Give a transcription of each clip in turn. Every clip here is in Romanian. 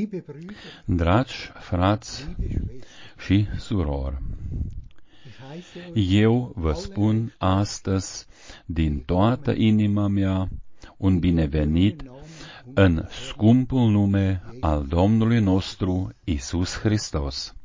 Dragi frați și surori, eu vă spun astăzi din toată inima mea un binevenit în scumpul nume al Domnului nostru Iisus Hristos.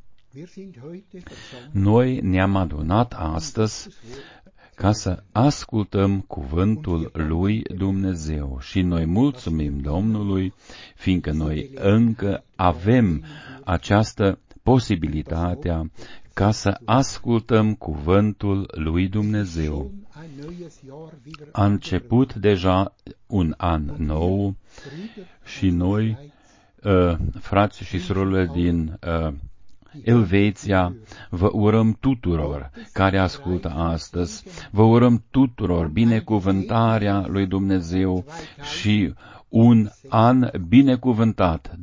Noi ne-am adunat astăzi ca să ascultăm cuvântul lui Dumnezeu și noi mulțumim Domnului, fiindcă noi încă avem această posibilitate ca să ascultăm cuvântul lui Dumnezeu. A început deja un an nou și noi, frații și surorile din Elveția, vă urăm tuturor care ascultă astăzi, vă urăm tuturor binecuvântarea lui Dumnezeu și un an binecuvântat,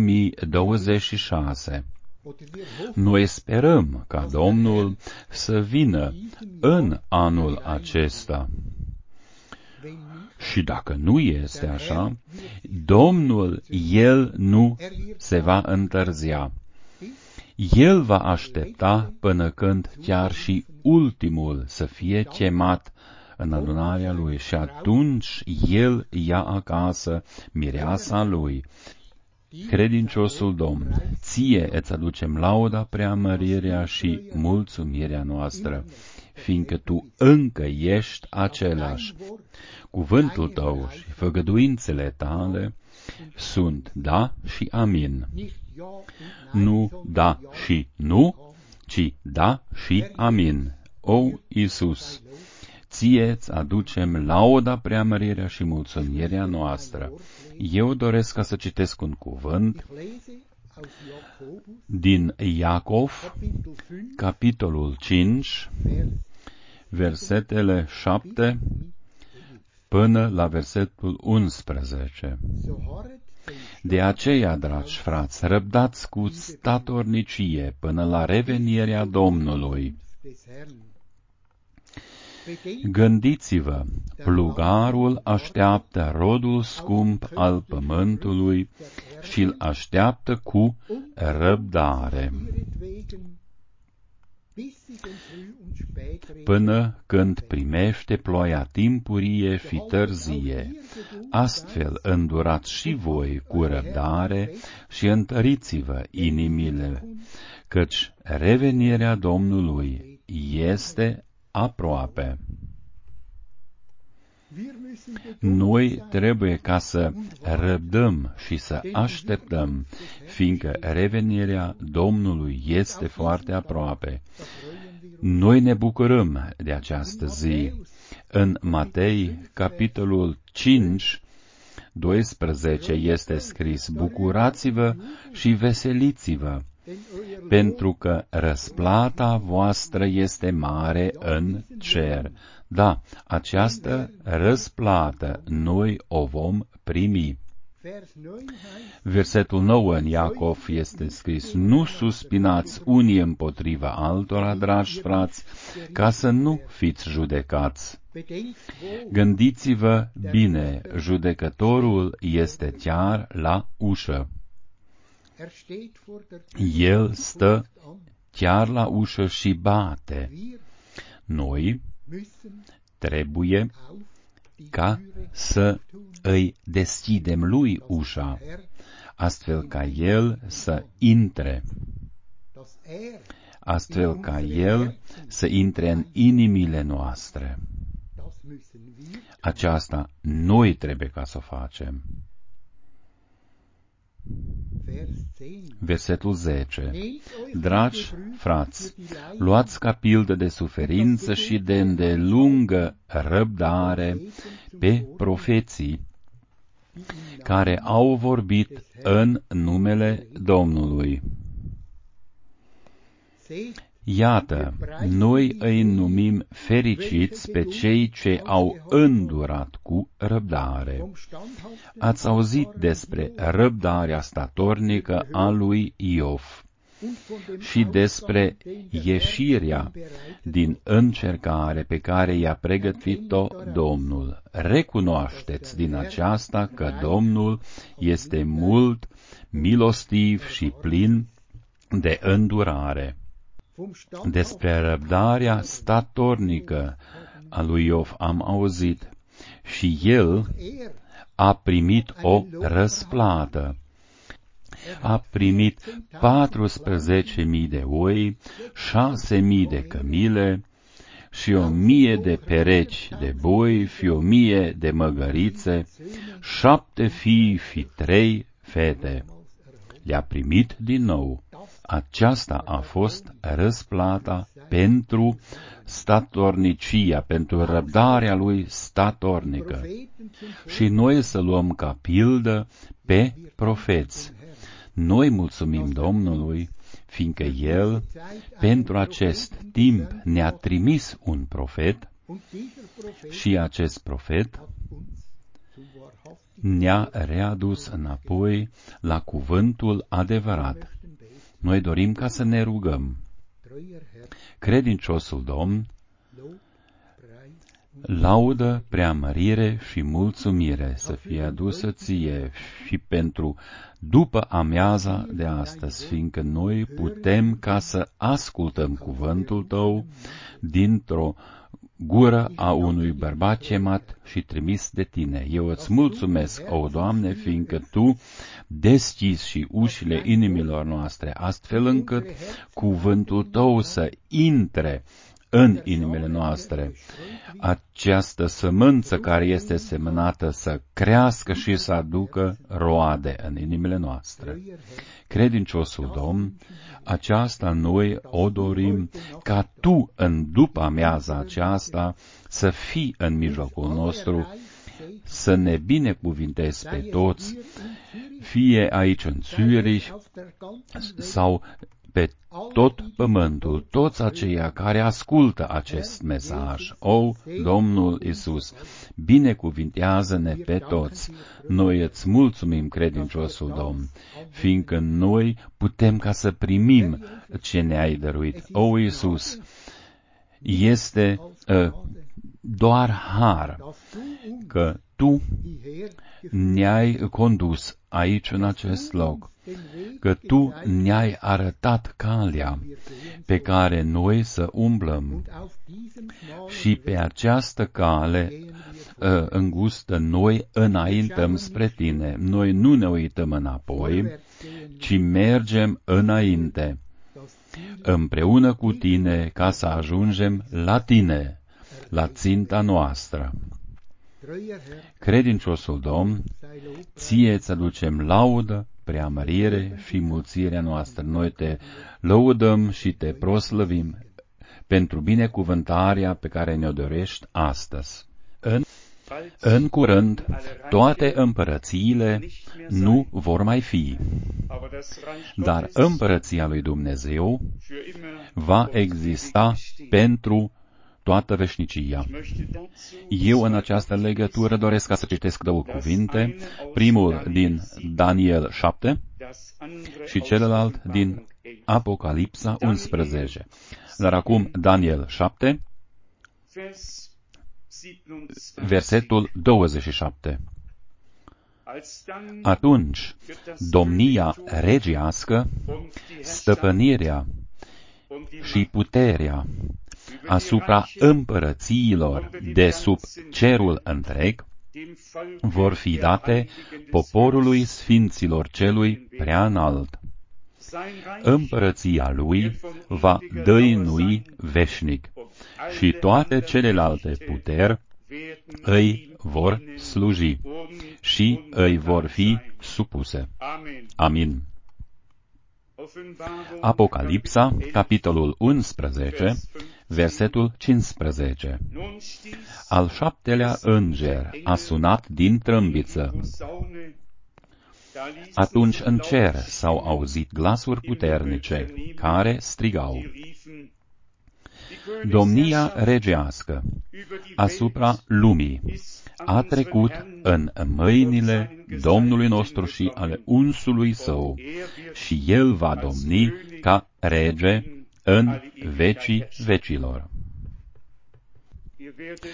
2026. Noi sperăm ca Domnul să vină în anul acesta. Și dacă nu este așa, Domnul, El nu se va întârzia. El va aștepta până când chiar și ultimul să fie chemat în adunarea Lui și atunci El ia acasă mireasa Lui. Credinciosul Domn, Ție îți aducem lauda, preamărirea și mulțumirea noastră, fiindcă Tu încă ești același. Cuvântul Tău și făgăduințele Tale sunt da și amin. Nu da și nu, ci da și amin. O, Iisus, Ție-ți aducem lauda, preamărirea și mulțumirea noastră. Eu doresc ca să citesc un cuvânt din Iacov, capitolul 5, versetele 7 până la versetul 11. De aceea, dragi frați, răbdați cu statornicie până la revenirea Domnului. Gândiți-vă, plugarul așteaptă rodul scump al pământului și îl așteaptă cu răbdare, până când primește ploaia timpurie și târzie. Astfel îndurați și voi cu răbdare și întăriți-vă inimile, căci revenirea Domnului este aproape. Noi trebuie ca să răbdăm și să așteptăm, fiindcă revenirea Domnului este foarte aproape. Noi ne bucurăm de această zi. În Matei, capitolul 5, 12 este scris: bucurați-vă și veseliți-vă, pentru că răsplata voastră este mare în cer. Da, această răsplată noi o vom primi. Versetul 9 în Iacov este scris: nu suspinați unii împotriva altora, dragi frați, ca să nu fiți judecați. Gândiți-vă bine, judecătorul este chiar la ușă. El stă chiar la ușă și bate. Noi trebuie ca să îi deschidem lui ușa, astfel ca el să intre, astfel ca el să intre în inimile noastre. Aceasta noi trebuie ca să o facem. Versetul 10. Dragi frați, luați ca pildă de suferință și de îndelungă răbdare pe profeții care au vorbit în numele Domnului. Iată, noi îi numim fericiți pe cei ce au îndurat cu răbdare. Ați auzit despre răbdarea statornică a lui Iov și despre ieșirea din încercare pe care i-a pregătit-o Domnul. Recunoașteți din aceasta că Domnul este mult milostiv și plin de îndurare. Despre răbdarea statornică a lui Iov am auzit și el a primit o răsplată. A primit 14.000 de oi, 6.000 de cămile și 1.000 de perechi de boi și 1.000 de măgărițe, 7 fii și 3 fete. Le-a primit din nou. Aceasta a fost răsplata pentru statornicia, pentru răbdarea lui statornică. Și noi să luăm ca pildă pe profeți. Noi mulțumim Domnului, fiindcă El, pentru acest timp, ne-a trimis un profet și acest profet ne-a readus înapoi la cuvântul adevărat. Noi dorim ca să ne rugăm. Credinciosul Domn, laudă, preamărire și mulțumire să fie adusă ție și pentru după amiaza de astăzi, fiindcă noi putem ca să ascultăm cuvântul tău dintr-o gură a unui bărbat chemat și trimis de tine. Eu îți mulțumesc, o Doamne, fiindcă tu deschizi și ușile inimilor noastre, astfel încât cuvântul tău să intre în inimile noastre. Această sămânță care este semănată să crească și să aducă roade în inimile noastre. Credinciosul Domn, aceasta noi o dorim ca tu în după amiaza aceasta să fii în mijlocul nostru, să ne binecuvintezi pe toți, fie aici în Zürich sau pe tot pământul, toți aceia care ascultă acest mesaj. O, Domnul Iisus, binecuvintează-ne pe toți. Noi îți mulțumim, credinciosul Domn, fiindcă noi putem ca să primim ce ne-ai dăruit. O, Iisus, este doar har că tu ne-ai condus aici în acest loc, că tu ne-ai arătat calea pe care noi să umblăm și pe această cale îngustă noi înaintăm spre tine. Noi nu ne uităm înapoi, ci mergem înainte, împreună cu tine, ca să ajungem la tine, la ținta noastră. Credinciosul Domn, ție îți aducem laudă, preamărire și mulțirea noastră. Noi te lăudăm și te proslăvim pentru binecuvântarea pe care ne-o dorești astăzi. În curând, toate împărățiile nu vor mai fi, dar împărăția lui Dumnezeu va exista pentru toată veșnicia. Eu în această legătură doresc ca să citesc două cuvinte, primul din Daniel 7 și celălalt din Apocalipsa 11. Dar acum Daniel 7, versetul 27. Atunci, domnia regiască, stăpânirea și puterea asupra împărățiilor de sub cerul întreg vor fi date poporului sfinților celui preaînalt. Împărăția lui va dăinui veșnic și toate celelalte puteri îi vor sluji și îi vor fi supuse. Amin. Apocalipsa, capitolul 11, versetul 15. Al 7-lea înger a sunat din trâmbiță. Atunci în cer s-au auzit glasuri puternice, care strigau: Domnia regească asupra lumii a trecut în mâinile Domnului nostru și ale unsului său, și el va domni ca rege în vecii vecilor.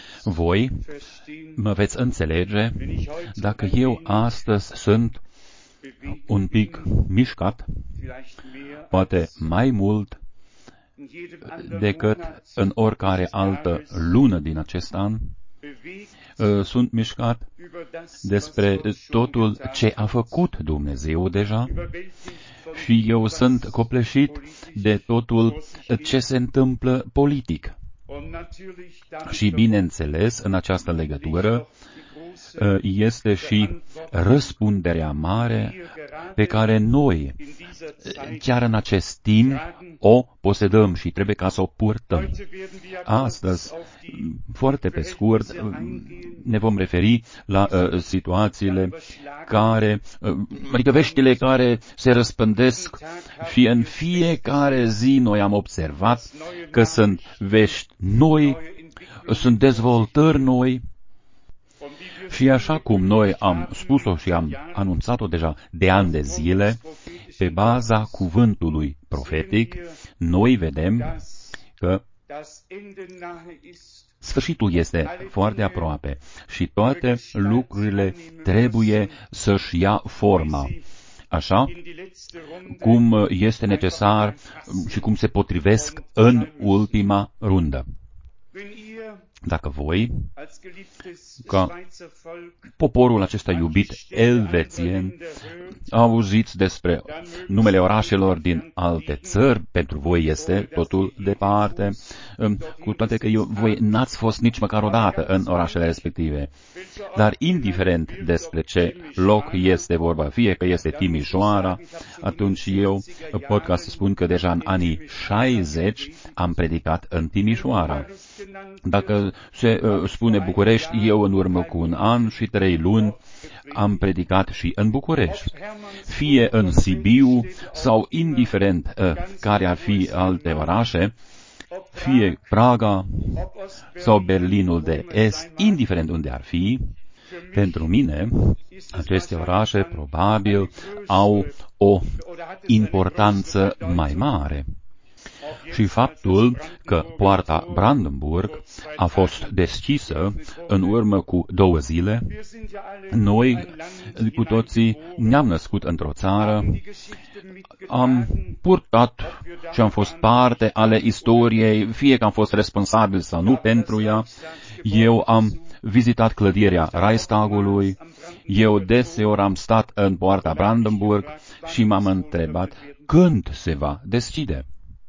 Voi mă veți înțelege dacă eu astăzi sunt un pic mișcat, poate mai mult decât în oricare altă lună din acest an. Sunt mișcat despre totul ce a făcut Dumnezeu deja și eu sunt copleșit de totul ce se întâmplă politic. Și bineînțeles, în această legătură este și răspunderea mare pe care noi, chiar în acest timp, o posedăm și trebuie ca să o purtăm. Astăzi, foarte pe scurt, ne vom referi la situațiile care, adică veștile care se răspândesc și în fiecare zi noi am observat că sunt vești noi, sunt dezvoltări noi. Și așa cum noi am spus-o și am anunțat-o deja de ani de zile, pe baza cuvântului profetic, noi vedem că sfârșitul este foarte aproape și toate lucrurile trebuie să-și ia forma, așa cum este necesar și cum se potrivesc în ultima rundă. Dacă voi, ca poporul acesta iubit elvețien, auziți despre numele orașelor din alte țări, pentru voi este totul departe, cu toate că voi n-ați fost nici măcar o dată în orașele respective. Dar indiferent despre ce loc este vorba, fie că este Timișoara, atunci eu pot ca să spun că deja în anii 60 am predicat în Timișoara. Dacă se spune București, eu în urmă cu un an și 3 luni am predicat și în București. Fie în Sibiu sau indiferent care ar fi alte orașe, fie Praga sau Berlinul de Est, indiferent unde ar fi, pentru mine, aceste orașe probabil au o importanță mai mare. Și faptul că poarta Brandenburg a fost deschisă în urmă cu 2 zile, noi cu toții ne-am născut într-o țară, am purtat și am fost parte ale istoriei, fie că am fost responsabil sau nu pentru ea. Eu am vizitat clădirea Reichstagului, eu deseori am stat în poarta Brandenburg și m-am întrebat când se va deschide.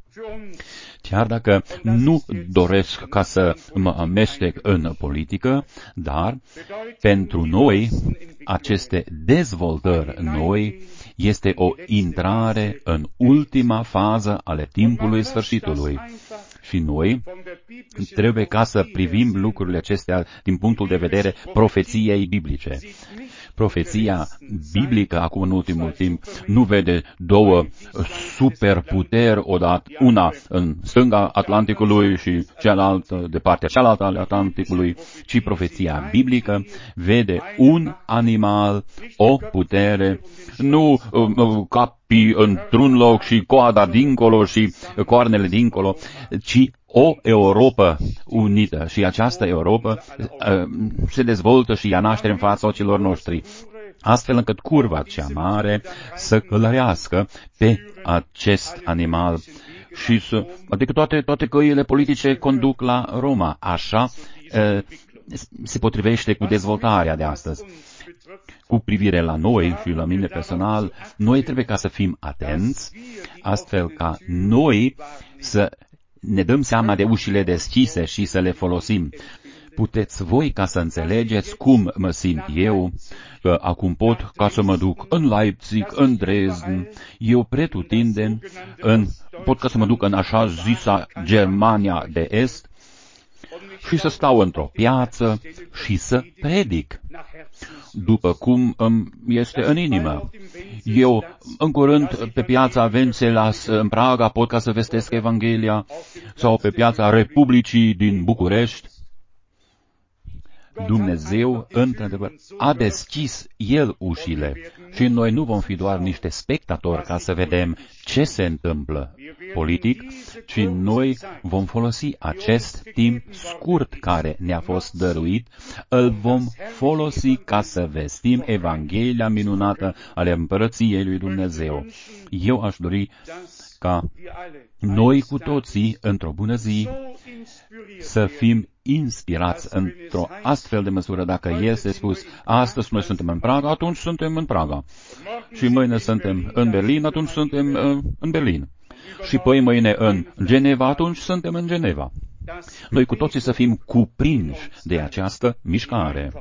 Chiar dacă nu doresc ca să mă amestec în politică, dar pentru noi, aceste dezvoltări noi este o intrare în ultima fază ale timpului sfârșitului. Și noi trebuie ca să privim lucrurile acestea din punctul de vedere profeției biblice. Profeția biblică, acum în ultimul timp, nu vede 2 superputeri odată, una în stânga Atlanticului și cealaltă de partea cealaltă ale Atlanticului, ci profeția biblică vede un animal, o putere, nu capii într-un loc și coada dincolo și coarnele dincolo, ci o Europă unită. Și această Europă se dezvoltă și ia naștere în fața ochilor noștri, astfel încât curva cea mare să călărească pe acest animal și adică toate căile politice conduc la Roma. Așa se potrivește cu dezvoltarea de astăzi. Cu privire la noi și la mine personal, noi trebuie ca să fim atenți, astfel ca noi să ne dăm seama de ușile deschise și să le folosim. Puteți voi ca să înțelegeți cum mă simt eu, că acum pot ca să mă duc în Leipzig, în Dresden, eu pretutindeni, pot ca să mă duc în așa zisa Germania de Est și să stau într-o piață și să predic, după cum este în inimă. Eu, în curând, pe piața Wencelas în Praga, pot ca să vestesc Evanghelia, sau pe piața Republicii din București. Dumnezeu, într-adevăr, a deschis El ușile și noi nu vom fi doar niște spectatori ca să vedem ce se întâmplă politic, ci noi vom folosi acest timp scurt care ne-a fost dăruit, îl vom folosi ca să vestim Evanghelia minunată ale Împărăției lui Dumnezeu. Eu aș dori ca noi cu toții, într-o bună zi, să fim inspirați într-o astfel de măsură. Dacă este spus, astăzi noi suntem în Praga, atunci suntem în Praga. Și mâine suntem în Berlin, atunci suntem în Berlin. Și poi mâine în Geneva, atunci suntem în Geneva. Noi cu toții să fim cuprinși de această mișcare.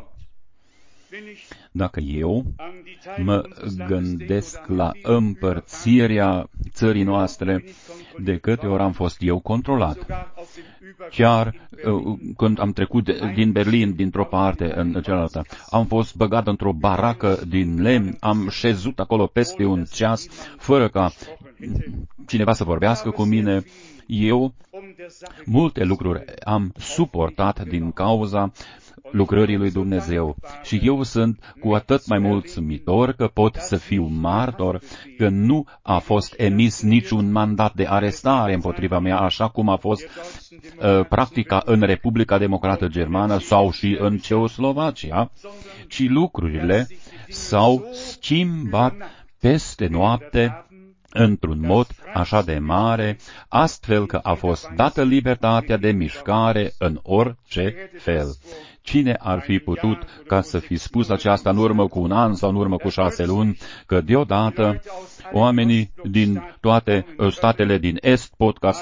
Dacă eu mă gândesc la împărțirea țării noastre, de câte ori am fost eu controlat. Chiar când am trecut din Berlin, dintr-o parte în cealaltă, am fost băgat într-o baracă din lemn, am șezut acolo peste un ceas, fără ca cineva să vorbească cu mine. Eu multe lucruri am suportat din cauza lucrării lui Dumnezeu. Și eu sunt cu atât mai mulțumitor că pot să fiu martor că nu a fost emis niciun mandat de arestare împotriva mea, așa cum a fost practica în Republica Democrată Germană sau și în Ceoslovacia, ci lucrurile s-au schimbat peste noapte într-un mod așa de mare, astfel că a fost dată libertatea de mișcare în orice fel. Cine ar fi putut ca să fi spus aceasta în urmă cu un an sau în urmă cu 6 luni, că deodată oamenii din toate statele din Est pot ca să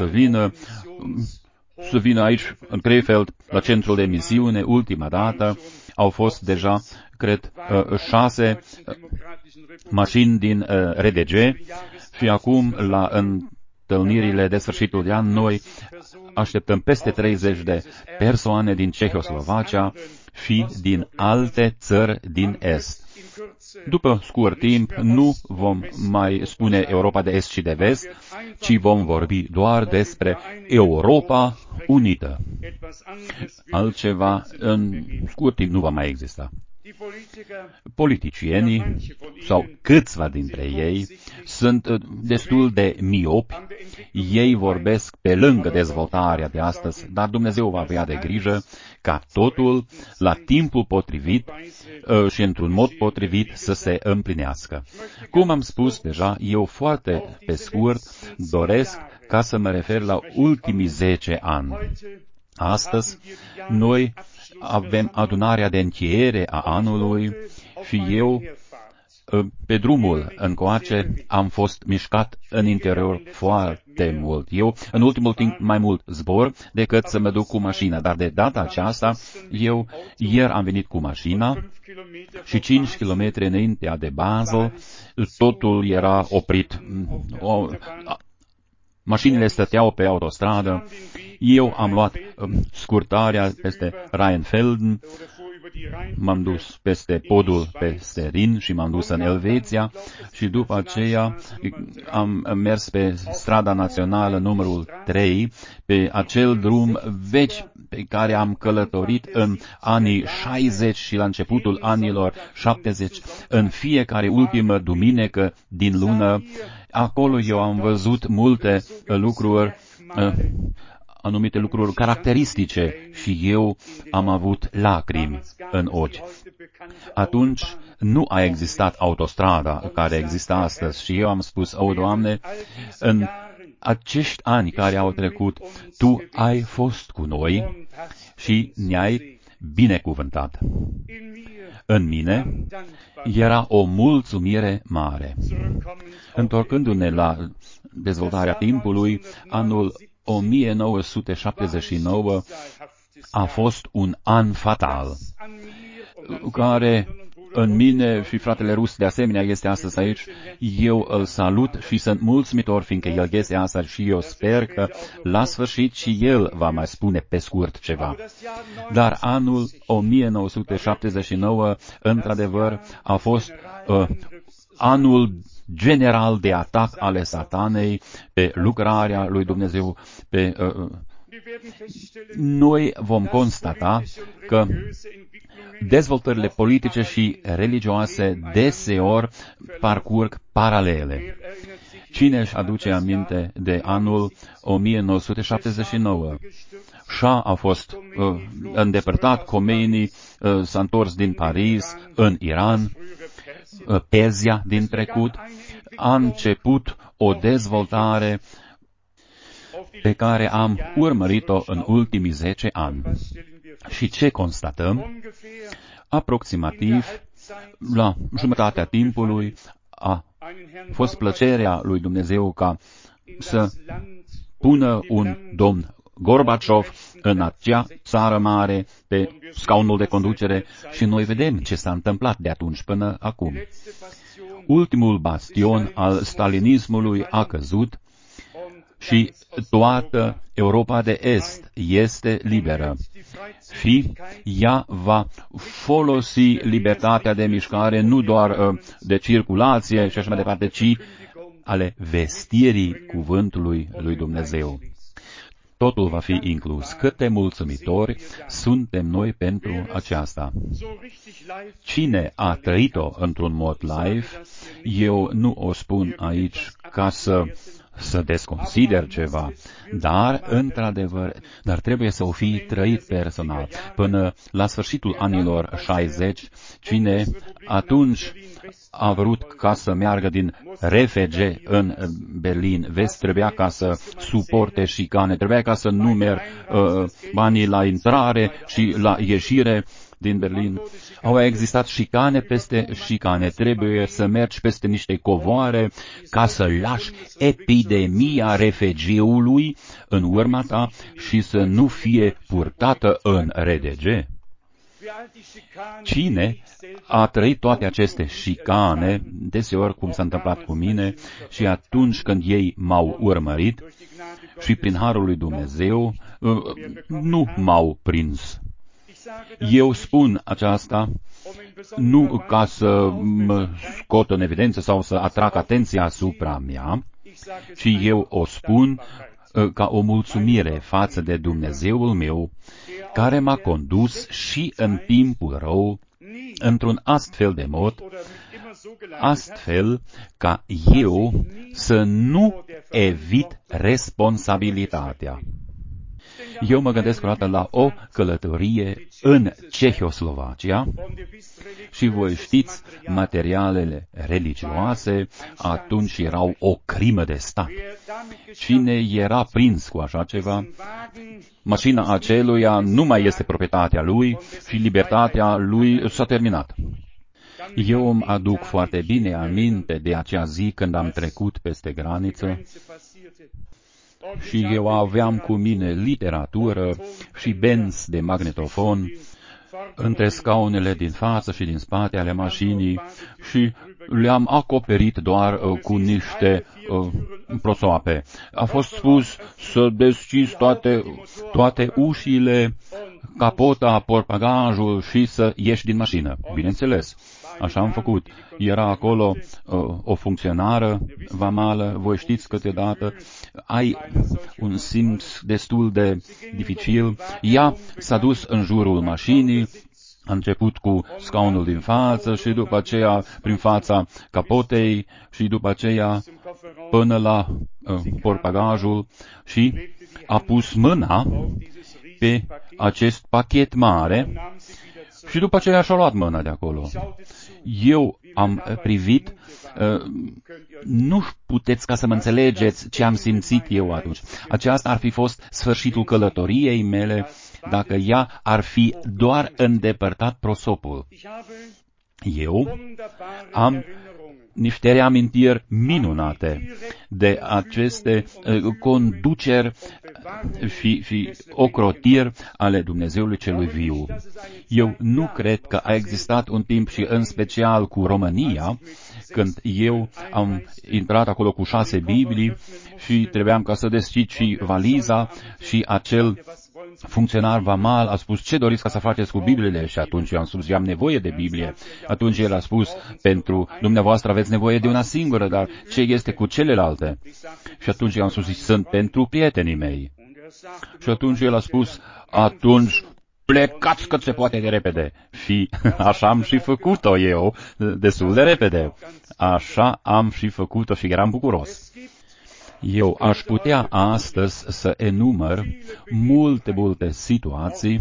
vină aici, în Krefeld, la centrul de misiune, ultima dată, au fost deja, cred, 6 mașini din RDG și acum, la întâlnirile de sfârșitul de an, noi așteptăm peste 30 de persoane din Cehoslovacia și din alte țări din Est. După scurt timp, nu vom mai spune Europa de Est și de Vest, ci vom vorbi doar despre Europa unită. Altceva în scurt timp nu va mai exista. Politicienii, sau câțiva dintre ei, sunt destul de miopi. Ei vorbesc pe lângă dezvoltarea de astăzi, dar Dumnezeu va avea de grijă ca totul, la timpul potrivit și într-un mod potrivit, să se împlinească. Cum am spus deja, eu foarte pe scurt doresc ca să mă refer la ultimii 10 ani. Astăzi, noi avem adunarea de încheiere a anului și eu, pe drumul încoace, am fost mișcat în interior foarte mult. Eu, în ultimul timp, mai mult zbor decât să mă duc cu mașina, dar de data aceasta, eu ieri am venit cu mașina și 5 km înaintea de Basel, totul era oprit. Mașinile stăteau pe autostradă. Eu am luat scurtarea peste Rheinfelden, m-am dus peste podul peste Rin și m-am dus în Elveția și după aceea am mers pe strada națională numărul 3, pe acel drum vechi pe care am călătorit în anii 60 și la începutul anilor 70, în fiecare ultimă duminică din lună. Acolo eu am văzut multe lucruri, anumite lucruri caracteristice și eu am avut lacrimi în ochi. Atunci nu a existat autostrada care există astăzi și eu am spus, o, Doamne, în acești ani care au trecut, Tu ai fost cu noi și ne-ai binecuvântat. În mine era o mulțumire mare. Întorcându-ne la dezvoltarea timpului, anul 1979 a fost un an fatal, care în mine și fratele Rus de asemenea este astăzi aici. Eu îl salut și sunt mulțumitor fiindcă el este astăzi și eu sper că la sfârșit și el va mai spune pe scurt ceva. Dar anul 1979 într-adevăr a fost anul general de atac ale satanei pe lucrarea lui Dumnezeu, pe noi vom constata că dezvoltările politice și religioase deseori parcurg paralele. Cine își aduce aminte de anul 1979? Shah a fost îndepărtat, Khomeini s-a întors din Paris în Iran, Perzia din trecut, a început o dezvoltare pe care am urmărit-o în ultimii 10 ani. Și ce constatăm? Aproximativ la jumătatea timpului a fost plăcerea lui Dumnezeu ca să pună un domn Gorbaciov în acea țară mare pe scaunul de conducere și noi vedem ce s-a întâmplat de atunci până acum. Ultimul bastion al stalinismului a căzut și toată Europa de Est este liberă și ea va folosi libertatea de mișcare nu doar de circulație și așa mai departe, ci ale vestirii cuvântului lui Dumnezeu. Totul va fi inclus. Cât de mulțumitori suntem noi pentru aceasta. Cine a trăit-o într-un mod live, eu nu o spun aici ca să desconsider ceva, dar, într-adevăr, trebuie să o fi trăit personal. Până la sfârșitul anilor 60, cine atunci a vrut ca să meargă din RFG în Berlin Vest, trebuia ca să suporte șicane, trebuia ca să numeri banii la intrare și la ieșire din Berlin. Au existat șicane peste șicane. Trebuie să mergi peste niște covoare ca să lași epidemia refugiului în urma ta și să nu fie purtată în RDG. Cine a trăit toate aceste șicane, deseori cum s-a întâmplat cu mine, și atunci când ei m-au urmărit și prin harul lui Dumnezeu nu m-au prins. Eu spun aceasta nu ca să mă scot în evidență sau să atrag atenția asupra mea, ci eu o spun ca o mulțumire față de Dumnezeul meu, care m-a condus și în timpul rău într-un astfel de mod, astfel ca eu să nu evit responsabilitatea. Eu mă gândesc o dată la o călătorie în Cehoslovacia și voi știți, materialele religioase atunci erau o crimă de stat. Cine era prins cu așa ceva, mașina aceluia nu mai este proprietatea lui și libertatea lui s-a terminat. Eu îmi aduc foarte bine aminte de acea zi când am trecut peste graniță și eu aveam cu mine literatură și benzi de magnetofon între scaunele din față și din spate ale mașinii și le-am acoperit doar cu niște prosoape. A fost spus să deschizi toate ușile, capota, portbagajul și să ieși din mașină. Bineînțeles, așa am făcut. Era acolo o funcționară vamală, voi știți câteodată, ai un simț destul de dificil. Ea s-a dus în jurul mașinii, a început cu scaunul din față și după aceea prin fața capotei și după aceea până la portbagajul și a pus mâna pe acest pachet mare și după aceea și-a luat mâna de acolo. Eu am privit, nu puteți ca să mă înțelegeți ce am simțit eu atunci. Aceasta ar fi fost sfârșitul călătoriei mele dacă ea ar fi doar îndepărtat prosopul. Eu am niște reamintiri minunate de aceste conduceri și ocrotiri ale Dumnezeului celui viu. Eu nu cred că a existat un timp și în special cu România, când eu am intrat acolo cu 6 Biblii și trebuiam ca să deschid și valiza și acel funcționar vamal a spus, ce doriți ca să faceți cu Bibliile? Și atunci eu am spus, eu am nevoie de Biblie. Atunci el a spus, pentru dumneavoastră aveți nevoie de una singură, dar ce este cu celelalte? Și atunci eu am spus, sunt pentru prietenii mei. Și atunci el a spus, atunci plecați cât se poate de repede. Și așa am și făcut-o eu, destul de repede. Așa am și făcut-o și eram bucuros. Eu aș putea astăzi să enumăr multe situații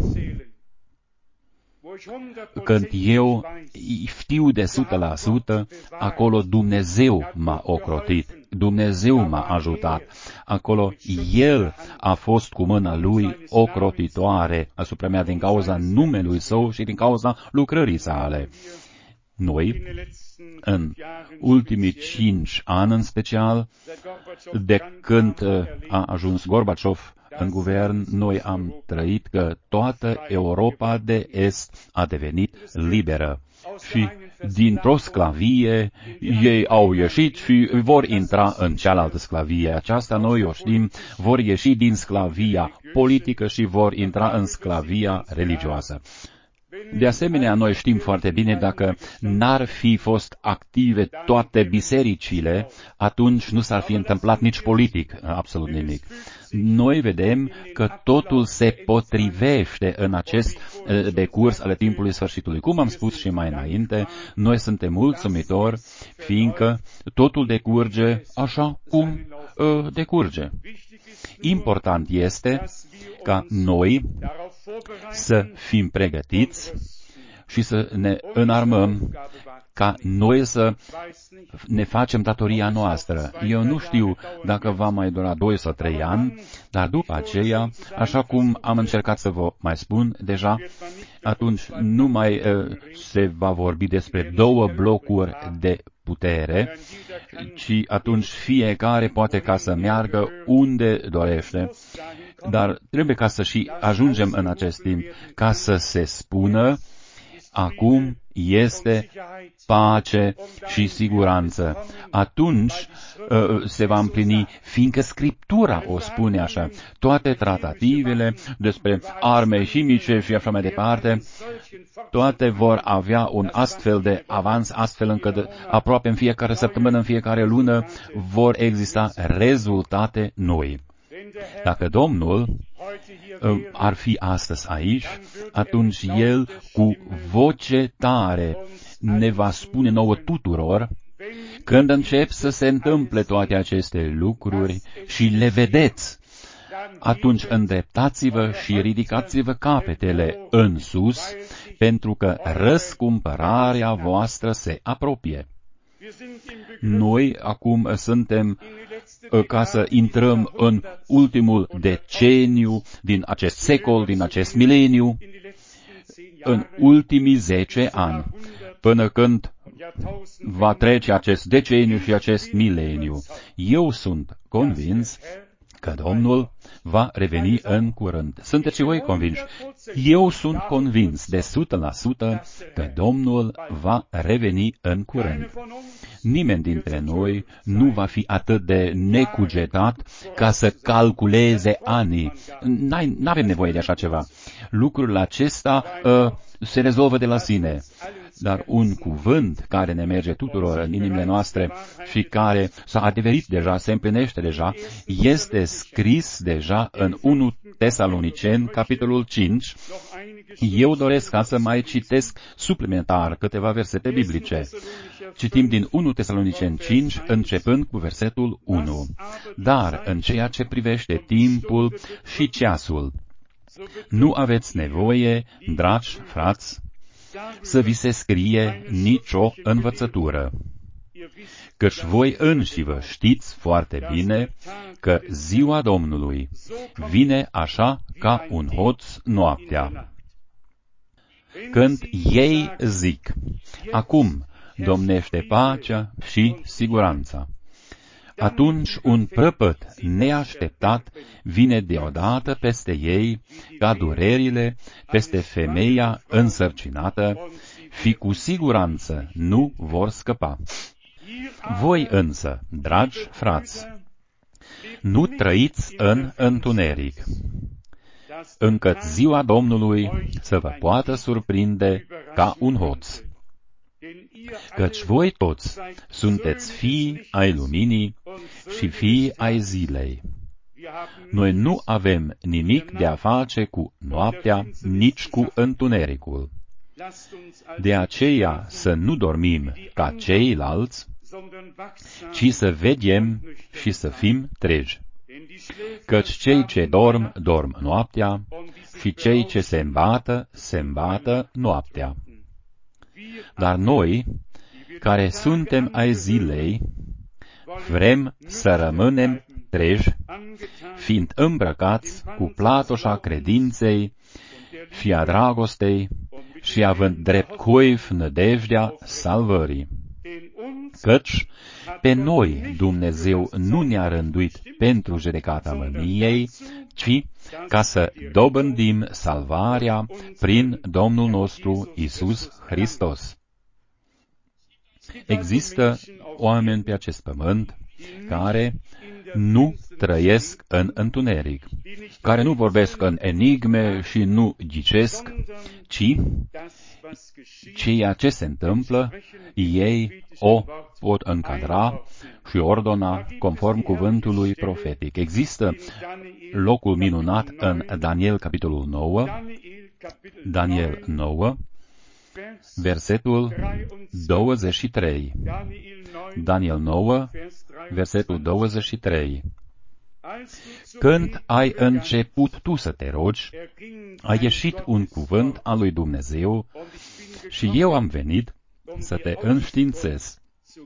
când eu știu de 100%, acolo Dumnezeu m-a ocrotit, Dumnezeu m-a ajutat, acolo El a fost cu mâna Lui ocrotitoare asupra mea din cauza numelui Său și din cauza lucrării Sale. Noi, în ultimii 5 ani în special, de când a ajuns Gorbaciov în guvern, noi am trăit că toată Europa de Est a devenit liberă. Și dintr-o sclavie ei au ieșit și vor intra în cealaltă sclavie. Aceasta noi o știm, vor ieși din sclavia politică și vor intra în sclavia religioasă. De asemenea, noi știm foarte bine, dacă n-ar fi fost active toate bisericile, atunci nu s-ar fi întâmplat nici politic, absolut nimic. Noi vedem că totul se potrivește în acest decurs al timpului sfârșitului. Cum am spus și mai înainte, noi suntem mulțumitori, fiindcă totul decurge așa cum decurge. Important este ca noi să fim pregătiți și să ne înarmăm, ca noi să ne facem datoria noastră. Eu nu știu dacă va mai dura 2 sau 3 ani, dar după aceea, așa cum am încercat să vă mai spun deja, atunci nu mai se va vorbi despre 2 blocuri de putere, ci atunci fiecare poate ca să meargă unde dorește, dar trebuie ca să și ajungem în acest timp, ca să se spună, acum este pace și siguranță. Atunci se va împlini, fiindcă Scriptura o spune așa. Toate tratativele despre arme chimice și așa mai departe, toate vor avea un astfel de avans, astfel încât aproape în fiecare săptămână, în fiecare lună, vor exista rezultate noi. Dacă Domnul ar fi astăzi aici, atunci El cu voce tare ne va spune nouă tuturor, când încep să se întâmple toate aceste lucruri și le vedeți, atunci îndreptați-vă și ridicați-vă capetele în sus, pentru că răscumpărarea voastră se apropie. Noi acum suntem ca să intrăm în ultimul deceniu din acest secol, din acest mileniu, în ultimii 10 ani, până când va trece acest deceniu și acest mileniu. Eu sunt convins că Domnul va reveni în curând. Sunteți și voi convinși? Eu sunt convins de 100% că Domnul va reveni în curând. Nimeni dintre noi nu va fi atât de necugetat ca să calculeze anii. N-avem nevoie de așa ceva. Lucrul acesta se rezolvă de la sine. Dar un cuvânt care ne merge tuturor în inimile noastre și care s-a adeverit deja, se împlinește deja, este scris deja în 1 Tesaloniceni, capitolul 5. Eu doresc ca să mai citesc suplimentar câteva versete biblice. Citim din 1 Tesaloniceni 5, începând cu versetul 1. Dar în ceea ce privește timpul și ceasul, nu aveți nevoie, dragi frați, să vi se scrie nicio învățătură, căci voi înși vă știți foarte bine că ziua Domnului vine așa ca un hoț noaptea. Când ei zic, acum domnește pacea și siguranța, atunci un prăpăd neașteptat vine deodată peste ei, ca durerile peste femeia însărcinată, și cu siguranță nu vor scăpa. Voi însă, dragi frați, nu trăiți în întuneric, încât ziua Domnului să vă poată surprinde ca un hoț. Căci voi toți sunteți fii ai luminii și fii ai zilei. Noi nu avem nimic de a face cu noaptea, nici cu întunericul. De aceea să nu dormim ca ceilalți, ci să veghem și să fim treji. Căci cei ce dorm, dorm noaptea, și cei ce se îmbată noaptea. Dar noi, care suntem ai zilei, vrem să rămânem treji, fiind îmbrăcați cu platoșa credinței și a dragostei și având drept cuib nădejdea salvării. Căci pe noi Dumnezeu nu ne-a rânduit pentru judecata mâniei, ci ca să dobândim salvarea prin Domnul nostru Iisus Hristos. Există oameni pe acest pământ care nu trăiesc în întuneric, care nu vorbesc în enigme și nu ghicesc, ci ceea ce se întâmplă, ei o pot încadra și ordona conform cuvântului profetic. Există locul minunat în Daniel, capitolul 9, Daniel 9, versetul 23. Daniel 9, versetul 23. Când ai început tu să te rogi, a ieșit un cuvânt al lui Dumnezeu și eu am venit să te înștiințez.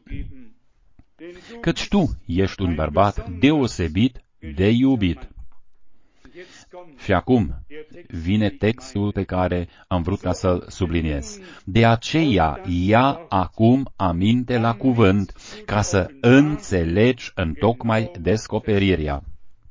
Căci tu ești un bărbat deosebit de iubit. Și acum vine textul pe care am vrut ca să-l subliniez. De aceea ia acum aminte la cuvânt, ca să înțelegi întocmai descoperirea.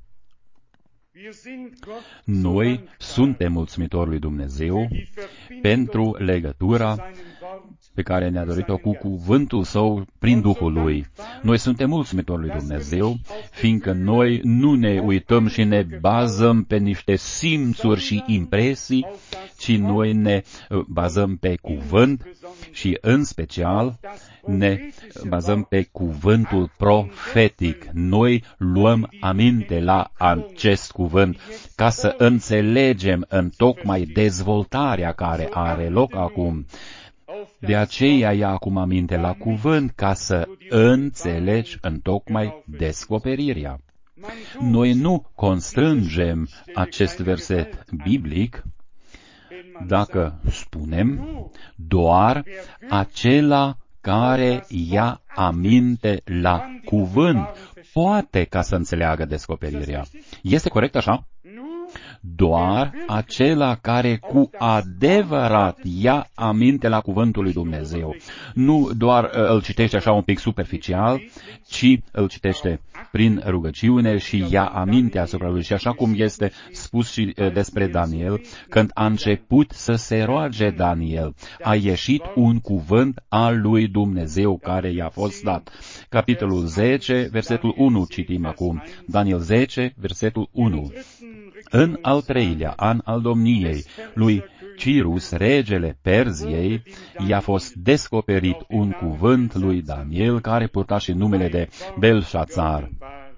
Noi suntem mulțumitori lui Dumnezeu pentru legătura pe care ne-a dorit-o cu cuvântul Său prin Duhul Lui. Noi suntem mulțumitori lui Dumnezeu, fiindcă noi nu ne uităm și ne bazăm pe niște simțuri și impresii, ci noi ne bazăm pe cuvânt și în special ne bazăm pe cuvântul profetic. Noi luăm aminte la acest cuvânt ca să înțelegem întocmai dezvoltarea care are loc acum. De aceea ia acum aminte la cuvânt ca să înțelegi întocmai descoperirea. Noi nu constrângem acest verset biblic dacă spunem doar acela care ia aminte la cuvânt poate ca să înțeleagă descoperirea. Este corect așa? Doar acela care cu adevărat ia aminte la cuvântul lui Dumnezeu. Nu doar îl citește așa un pic superficial, ci îl citește prin rugăciune și ia aminte asupra lui. Și așa cum este spus și despre Daniel, când a început să se roage Daniel, a ieșit un cuvânt al lui Dumnezeu care i-a fost dat. Capitolul 10, versetul 1 citim acum. Daniel 10, versetul 1. În al treilea an al domniei lui Cirus, regele Perziei, i-a fost descoperit un cuvânt lui Daniel care purta și numele de Belșațar.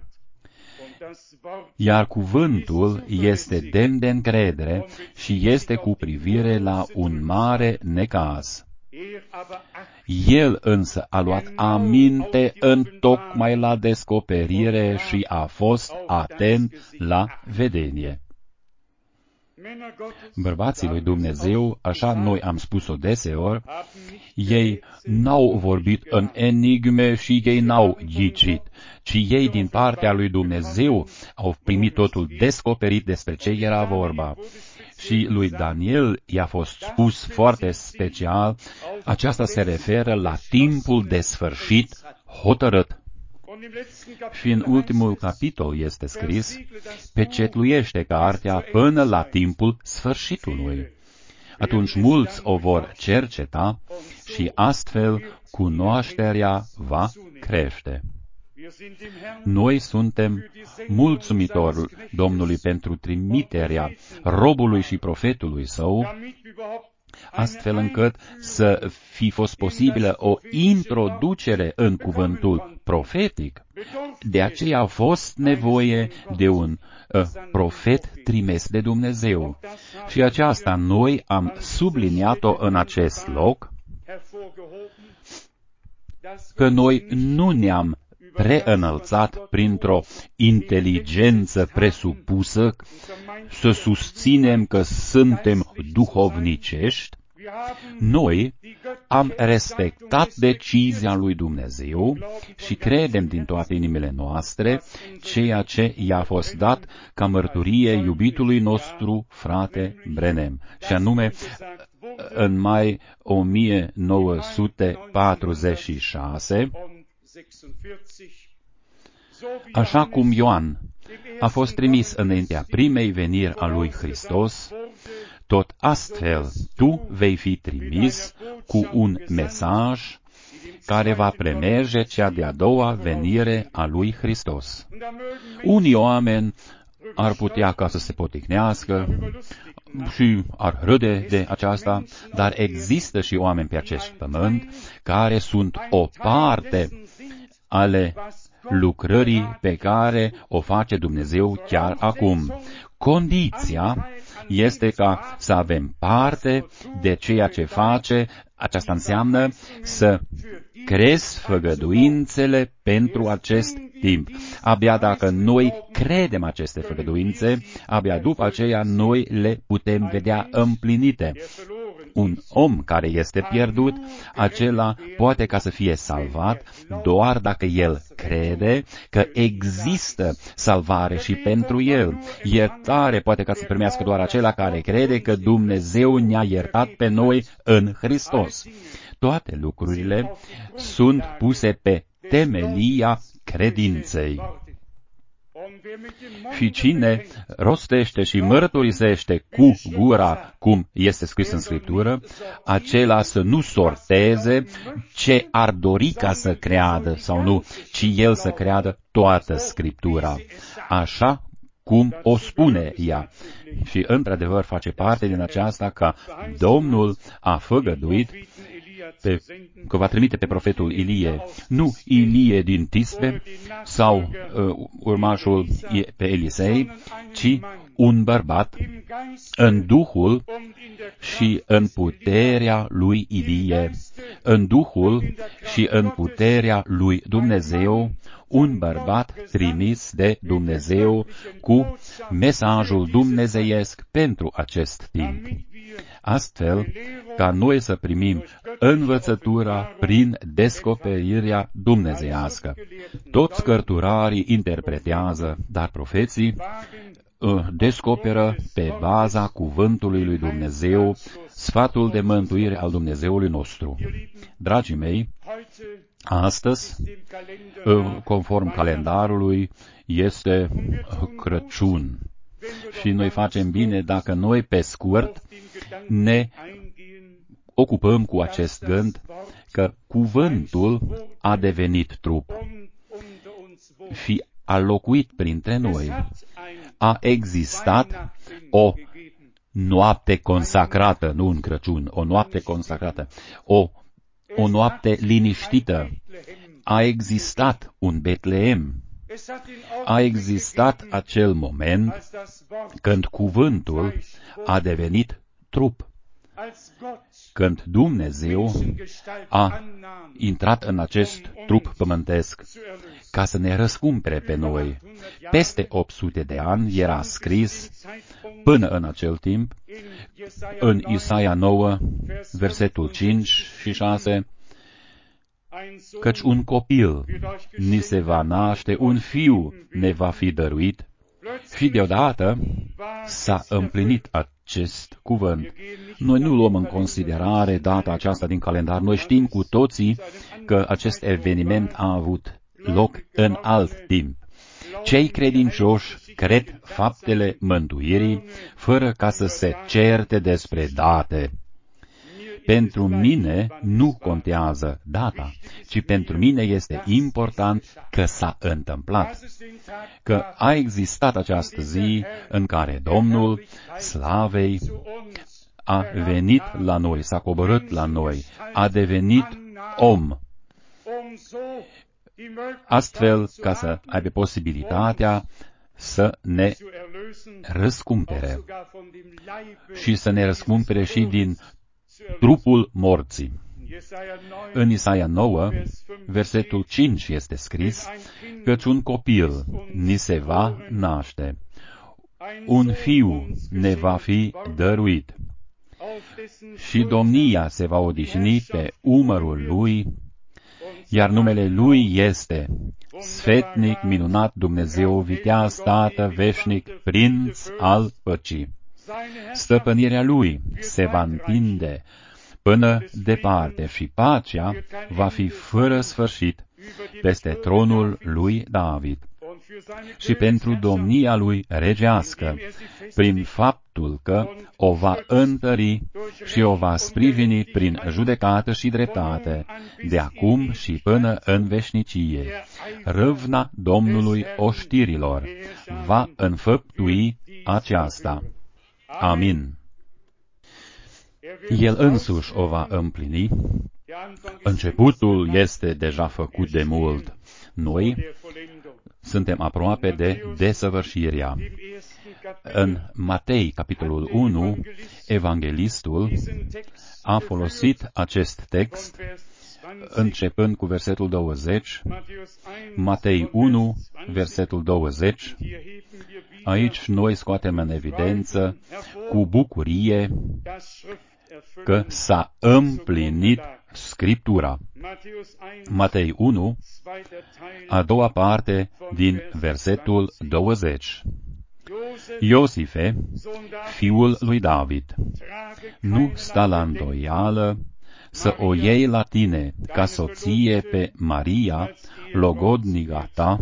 Iar cuvântul este demn de încredere și este cu privire la un mare necaz. El însă a luat aminte întocmai la descoperire și a fost atent la vedenie. Bărbații lui Dumnezeu, așa noi am spus-o deseori, ei n-au vorbit în enigme și ei n-au ghicit, ci ei din partea lui Dumnezeu au primit totul descoperit despre ce era vorba. Și lui Daniel i-a fost spus foarte special, aceasta se referă la timpul de sfârșit hotărât. Și în ultimul capitol este scris, pecetluiește cartea până la timpul sfârșitului. Atunci mulți o vor cerceta și astfel cunoașterea va crește. Noi suntem mulțumitori Domnului pentru trimiterea robului și profetului său, astfel încât să fi fost posibilă o introducere în cuvântul profetic. De aceea a fost nevoie de un profet trimis de Dumnezeu. Și aceasta noi am subliniat-o în acest loc, că noi nu ne-am preînălțat printr-o inteligență presupusă, să susținem că suntem duhovnicești. Noi am respectat decizia lui Dumnezeu și credem din toate inimile noastre ceea ce i-a fost dat ca mărturie iubitului nostru frate Branham, și anume în mai 1946, așa cum Ioan a fost trimis înaintea primei veniri a lui Hristos, tot astfel tu vei fi trimis cu un mesaj care va premerge cea de-a doua venire a lui Hristos. Unii oameni ar putea ca să se poticnească și ar râde de aceasta, dar există și oameni pe acest pământ care sunt o parte ale lucrării pe care o face Dumnezeu chiar acum. Condiția este ca să avem parte de ceea ce face. Aceasta înseamnă să crezi făgăduințele pentru acest timp. Abia dacă noi credem aceste făgăduințe, abia după aceea noi le putem vedea împlinite. Un om care este pierdut, acela poate ca să fie salvat doar dacă el crede că există salvare și pentru el. Iertare poate ca să primească doar acela care crede că Dumnezeu ne-a iertat pe noi în Hristos. Toate lucrurile sunt puse pe temelia credinței. Și cine rostește și mărturisește cu gura, cum este scris în Scriptură, acela să nu sorteze ce ar dori ca să creadă sau nu, ci el să creadă toată Scriptura, așa cum o spune ea. Și într-adevăr face parte din aceasta că Domnul a făgăduit că va trimite pe profetul Ilie, nu Ilie din Tisbe sau urmașul pe Elisei, ci un bărbat în Duhul și în puterea lui Ilie, în Duhul și în puterea lui Dumnezeu, un bărbat trimis de Dumnezeu cu mesajul dumnezeiesc pentru acest timp. Astfel, ca noi să primim învățătura prin descoperirea dumnezeiască. Toți cărturarii interpretează, dar profeții descoperă pe baza cuvântului lui Dumnezeu sfatul de mântuire al Dumnezeului nostru. Dragii mei, astăzi, conform calendarului, este Crăciun. Și noi facem bine dacă noi, pe scurt, ne ocupăm cu acest gând că cuvântul a devenit trup și a locuit printre noi. A existat o noapte consacrată, nu în Crăciun, o noapte consacrată, o noapte liniștită. A existat un Betleem. A existat acel moment când cuvântul a devenit trup, când Dumnezeu a intrat în acest trup pământesc ca să ne răscumpere pe noi. Peste 800 de ani era scris, până în acel timp, în Isaia 9, versetul 5 și 6, căci un copil ni se va naște, un fiu ne va fi dăruit, și deodată s-a împlinit acest cuvânt. Noi nu luăm în considerare data aceasta din calendar. Noi știm cu toții că acest eveniment a avut loc în alt timp. Cei credincioși cred faptele mântuirii fără ca să se certe despre date. Pentru mine nu contează data, ci pentru mine este important că s-a întâmplat, că a existat această zi în care Domnul Slavei a venit la noi, s-a coborât la noi, a devenit om, astfel ca să aibă posibilitatea să ne răscumpere și să ne răscumpere și din trupul morții. În Isaia 9, versetul 5 este scris, căci un copil ni se va naște, un fiu ne va fi dăruit și domnia se va odihni pe umărul lui, iar numele lui este Sfetnic, minunat, Dumnezeu, viteaz, Tată, veșnic, Prinț al păcii. Stăpânirea lui se va întinde până departe și pacea va fi fără sfârșit peste tronul lui David și pentru domnia lui regească, prin faptul că o va întări și o va sprijini prin judecată și dreptate, de acum și până în veșnicie. Râvna Domnului oștirilor va înfăptui aceasta. Amin. El însuși o va împlini. Începutul este deja făcut de mult. Noi suntem aproape de desăvârșirea. În Matei, capitolul 1, evanghelistul a folosit acest text începând cu versetul 20, Matei 1, versetul 20. Aici noi scoatem în evidență cu bucurie că s-a împlinit Scriptura. Matei 1, a doua parte din versetul 20. Iosife, fiul lui David, nu sta la îndoială să o iei la tine ca soție pe Maria, logodniga ta,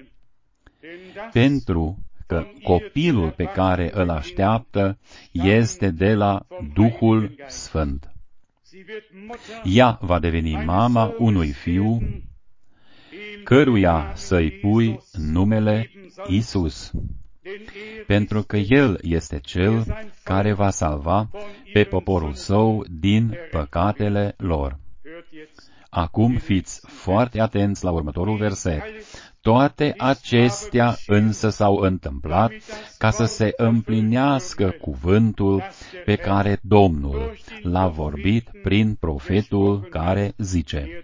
pentru că copilul pe care îl așteaptă este de la Duhul Sfânt. Ea va deveni mama unui fiu, căruia să-i pui numele Isus, pentru că El este Cel care va salva pe poporul Său din păcatele lor. Acum fiți foarte atenți la următorul verset. Toate acestea însă s-au întâmplat ca să se împlinească cuvântul pe care Domnul l-a vorbit prin profetul care zice: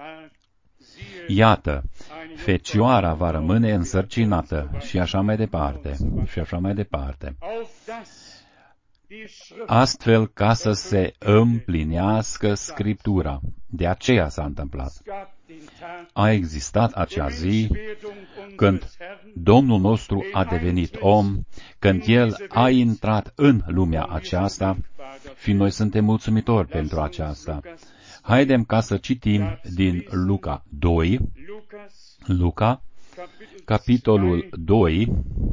Iată, fecioara va rămâne însărcinată și așa mai departe, și așa mai departe. Astfel ca să se împlinească Scriptura. De aceea s-a întâmplat. A existat acea zi când Domnul nostru a devenit om, când El a intrat în lumea aceasta și noi suntem mulțumitori pentru aceasta. Haidem ca să citim din Luca 2, Luca, capitolul 2.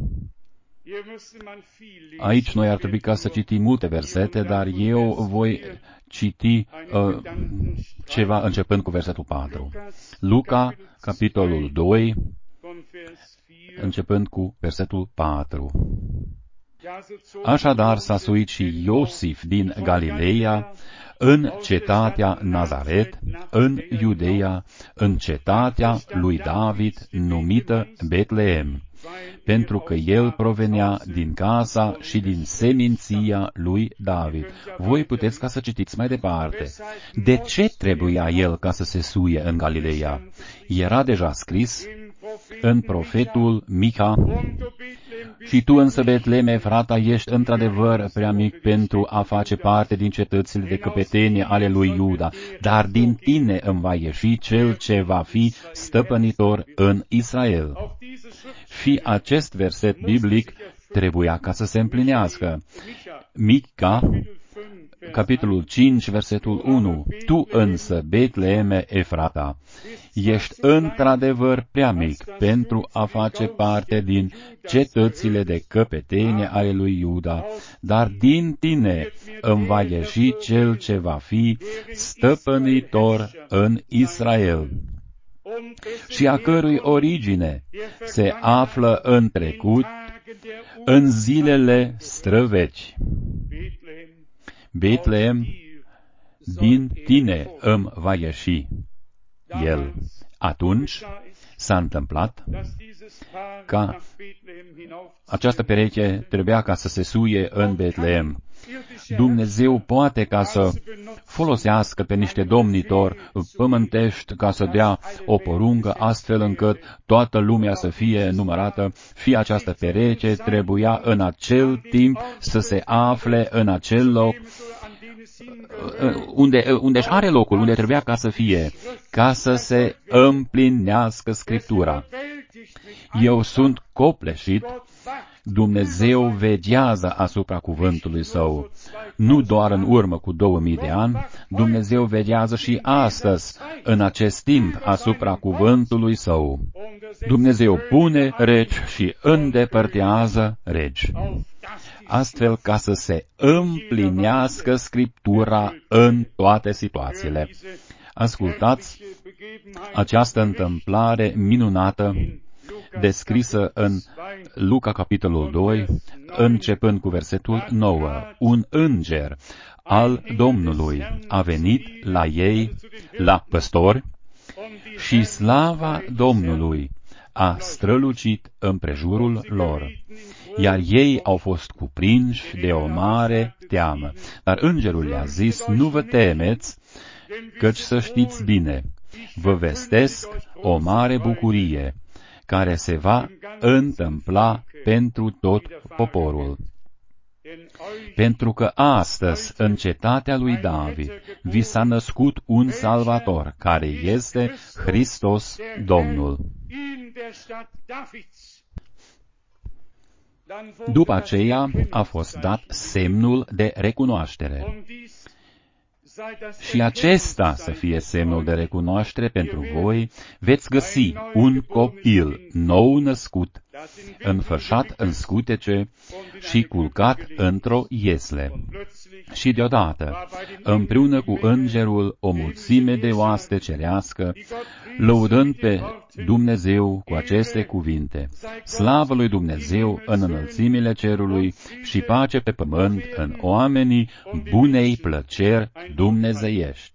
Aici noi ar trebui ca să citim multe versete, dar eu voi citi ceva începând cu versetul 4. Luca, capitolul 2, începând cu versetul 4. Așadar s-a suit și Iosif din Galileea în cetatea Nazaret, în Iudeea, în cetatea lui David, numită Betleem, pentru că el provenea din casa și din seminția lui David. Voi puteți ca să citiți mai departe. De ce trebuia el ca să se suie în Galileea? Era deja scris în profetul Mica: Și tu însă, Betleme, frata, ești într-adevăr prea mic pentru a face parte din cetățile de căpetenie ale lui Iuda, dar din tine îmi va ieși cel ce va fi stăpânitor în Israel. Și acest verset biblic trebuia ca să se împlinească. Mica, capitolul 5, versetul 1. Tu însă, Betleeme Efrata, ești într-adevăr prea mic pentru a face parte din cetățile de căpetenie ale lui Iuda, dar din tine îmi va ieși cel ce va fi stăpânitor în Israel, și a cărui origine se află în trecut, în zilele străveci. Betleem, din tine îmi va ieși el. Atunci, s-a întâmplat ca această pereche trebuia ca să se suie în Betleem. Dumnezeu poate ca să folosească pe niște domnitori pământești ca să dea o poruncă astfel încât toată lumea să fie numărată, fie această pereche trebuia în acel timp să se afle în acel loc unde își are locul, unde trebuia ca să fie, ca să se împlinească Scriptura. Eu sunt copleșit, Dumnezeu veghează asupra cuvântului Său. Nu doar în urmă cu 2000 de ani, Dumnezeu veghează și astăzi, în acest timp, asupra cuvântului Său. Dumnezeu pune regi și îndepărtează regi, astfel ca să se împlinească Scriptura în toate situațiile. Ascultați această întâmplare minunată descrisă în Luca, capitolul 2, începând cu versetul 9. Un înger al Domnului a venit la ei, la păstori, și slava Domnului a strălucit împrejurul lor, iar ei au fost cuprinși de o mare teamă. Dar îngerul le-a zis, nu vă temeți, căci să știți bine, vă vestesc o mare bucurie, care se va întâmpla pentru tot poporul. Pentru că astăzi, în cetatea lui David, vi s-a născut un Salvator, care este Hristos Domnul. După aceea a fost dat semnul de recunoaștere. Și acesta să fie semnul de recunoaștere pentru voi, veți găsi un copil nou născut, înfășat în scutece și culcat într-o iesle. Și deodată, împreună cu îngerul, o mulțime de oaste cerească, lăudând pe Dumnezeu cu aceste cuvinte: Slavă lui Dumnezeu în înălțimile cerului și pace pe pământ în oamenii bunei plăceri dumnezeiești.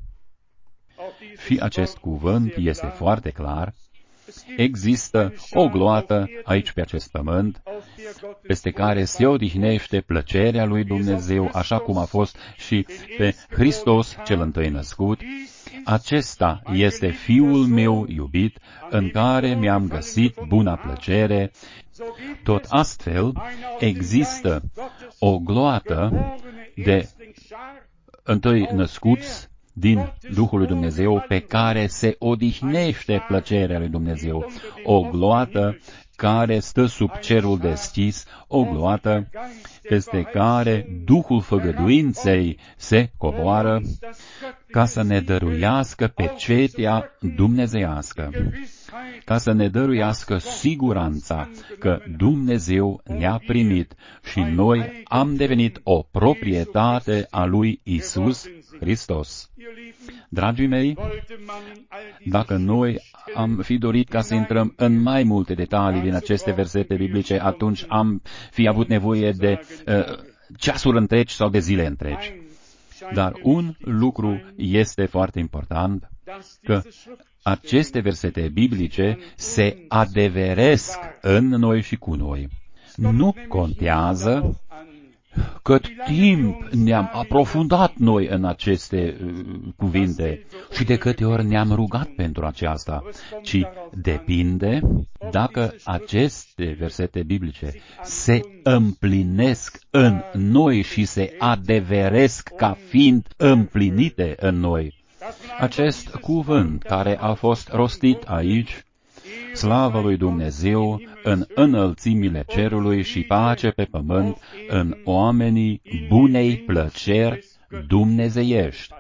Și acest cuvânt este foarte clar. Există o gloată aici pe acest pământ, peste care se odihnește plăcerea lui Dumnezeu, așa cum a fost și pe Hristos cel întâi născut. Acesta este Fiul meu iubit, în care mi-am găsit buna plăcere. Tot astfel există o gloată de întâi născuți din Duhul lui Dumnezeu, pe care se odihnește plăcerea lui Dumnezeu, o gloată care stă sub cerul deschis, o gloată peste care Duhul făgăduinței se coboară ca să ne dăruiască pecetea dumnezeiască, ca să ne dăruiască siguranța că Dumnezeu ne-a primit și noi am devenit o proprietate a lui Isus Hristos. Dragii mei, dacă noi am fi dorit ca să intrăm în mai multe detalii din aceste versete biblice, atunci am fi avut nevoie de ceasuri întregi sau de zile întregi. Dar un lucru este foarte important, că aceste versete biblice se adeveresc în noi și cu noi. Nu contează cât timp ne-am aprofundat noi în aceste cuvinte și de câte ori ne-am rugat pentru aceasta, ci depinde dacă aceste versete biblice se împlinesc în noi și se adeveresc ca fiind împlinite în noi. Acest cuvânt care a fost rostit aici, slavă lui Dumnezeu în înălțimile cerului și pace pe pământ în oamenii bunei plăceri dumnezeiești.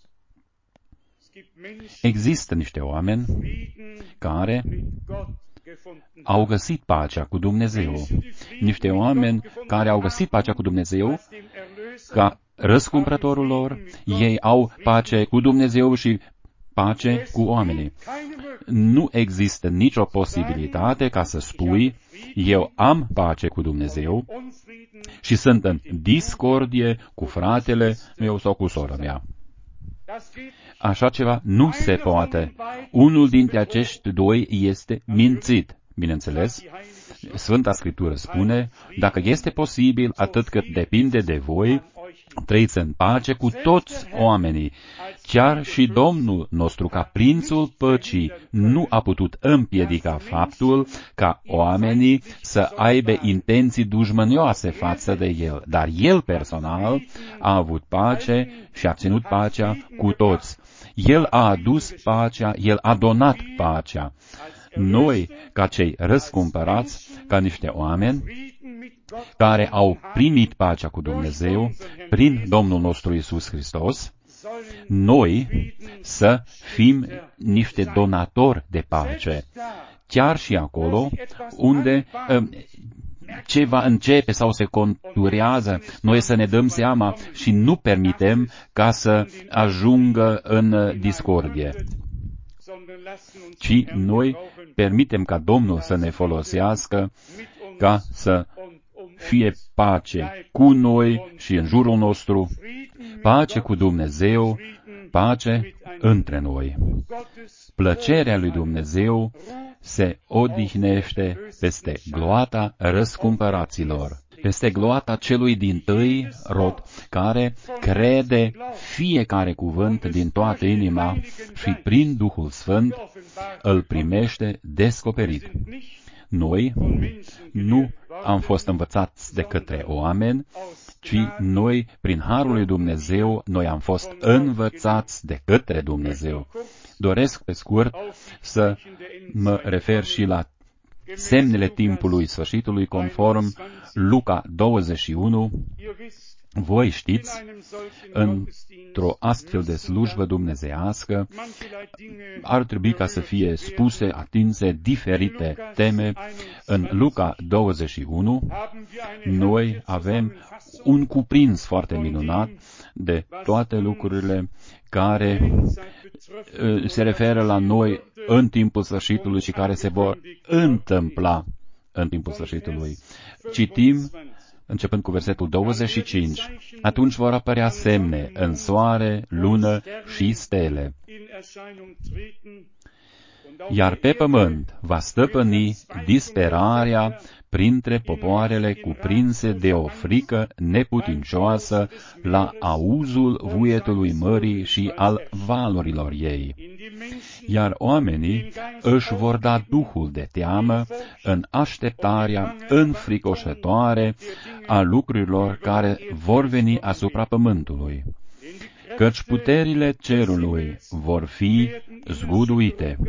Există niște oameni care au găsit pacea cu Dumnezeu. Niște oameni care au găsit pacea cu Dumnezeu ca răscumpărătorul lor. Ei au pace cu Dumnezeu și pace cu oamenii. Nu există nicio posibilitate ca să spui, eu am pace cu Dumnezeu și sunt în discordie cu fratele meu sau cu sora mea. Așa ceva nu se poate. Unul dintre acești doi este mințit. Bineînțeles, Sfânta Scriptură spune, dacă este posibil, atât cât depinde de voi, trăiți în pace cu toți oamenii. Chiar și Domnul nostru, ca Prințul Păcii, nu a putut împiedica faptul ca oamenii să aibă intenții dușmănioase față de El, dar El personal a avut pace și a ținut pacea cu toți. El a adus pacea, El a donat pacea. Noi, ca cei răscumpărați, ca niște oameni care au primit pacea cu Dumnezeu prin Domnul nostru Iisus Hristos, noi să fim niște donatori de pace. Chiar și acolo unde ceva începe sau se conturează, noi să ne dăm seama și nu permitem ca să ajungă în discordie, ci noi permitem ca Domnul să ne folosească ca să fie pace cu noi și în jurul nostru, pace cu Dumnezeu, pace între noi. Plăcerea lui Dumnezeu se odihnește peste gloata răscumpăraților, peste gloata celui dintâi rod, care crede fiecare cuvânt din toată inima și prin Duhul Sfânt îl primește descoperit. Noi nu am fost învățați de către oameni, ci noi, prin Harul lui Dumnezeu, noi am fost învățați de către Dumnezeu. Doresc, pe scurt, să mă refer și la semnele timpului sfârșitului conform Luca 21. Voi știți, într-o astfel de slujbă dumnezeiască, ar trebui ca să fie spuse, atinse diferite teme. În Luca 21, noi avem un cuprins foarte minunat de toate lucrurile care se referă la noi în timpul sfârșitului și care se vor întâmpla în timpul sfârșitului. Citim începând cu versetul 25, atunci vor apărea semne în soare, lună și stele, iar pe pământ va stăpâni disperarea printre popoarele cuprinse de o frică neputincioasă la auzul vuietului mării și al valurilor ei. Iar oamenii își vor da duhul de teamă în așteptarea înfricoșătoare a lucrurilor care vor veni asupra pământului, căci puterile cerului vor fi zguduite.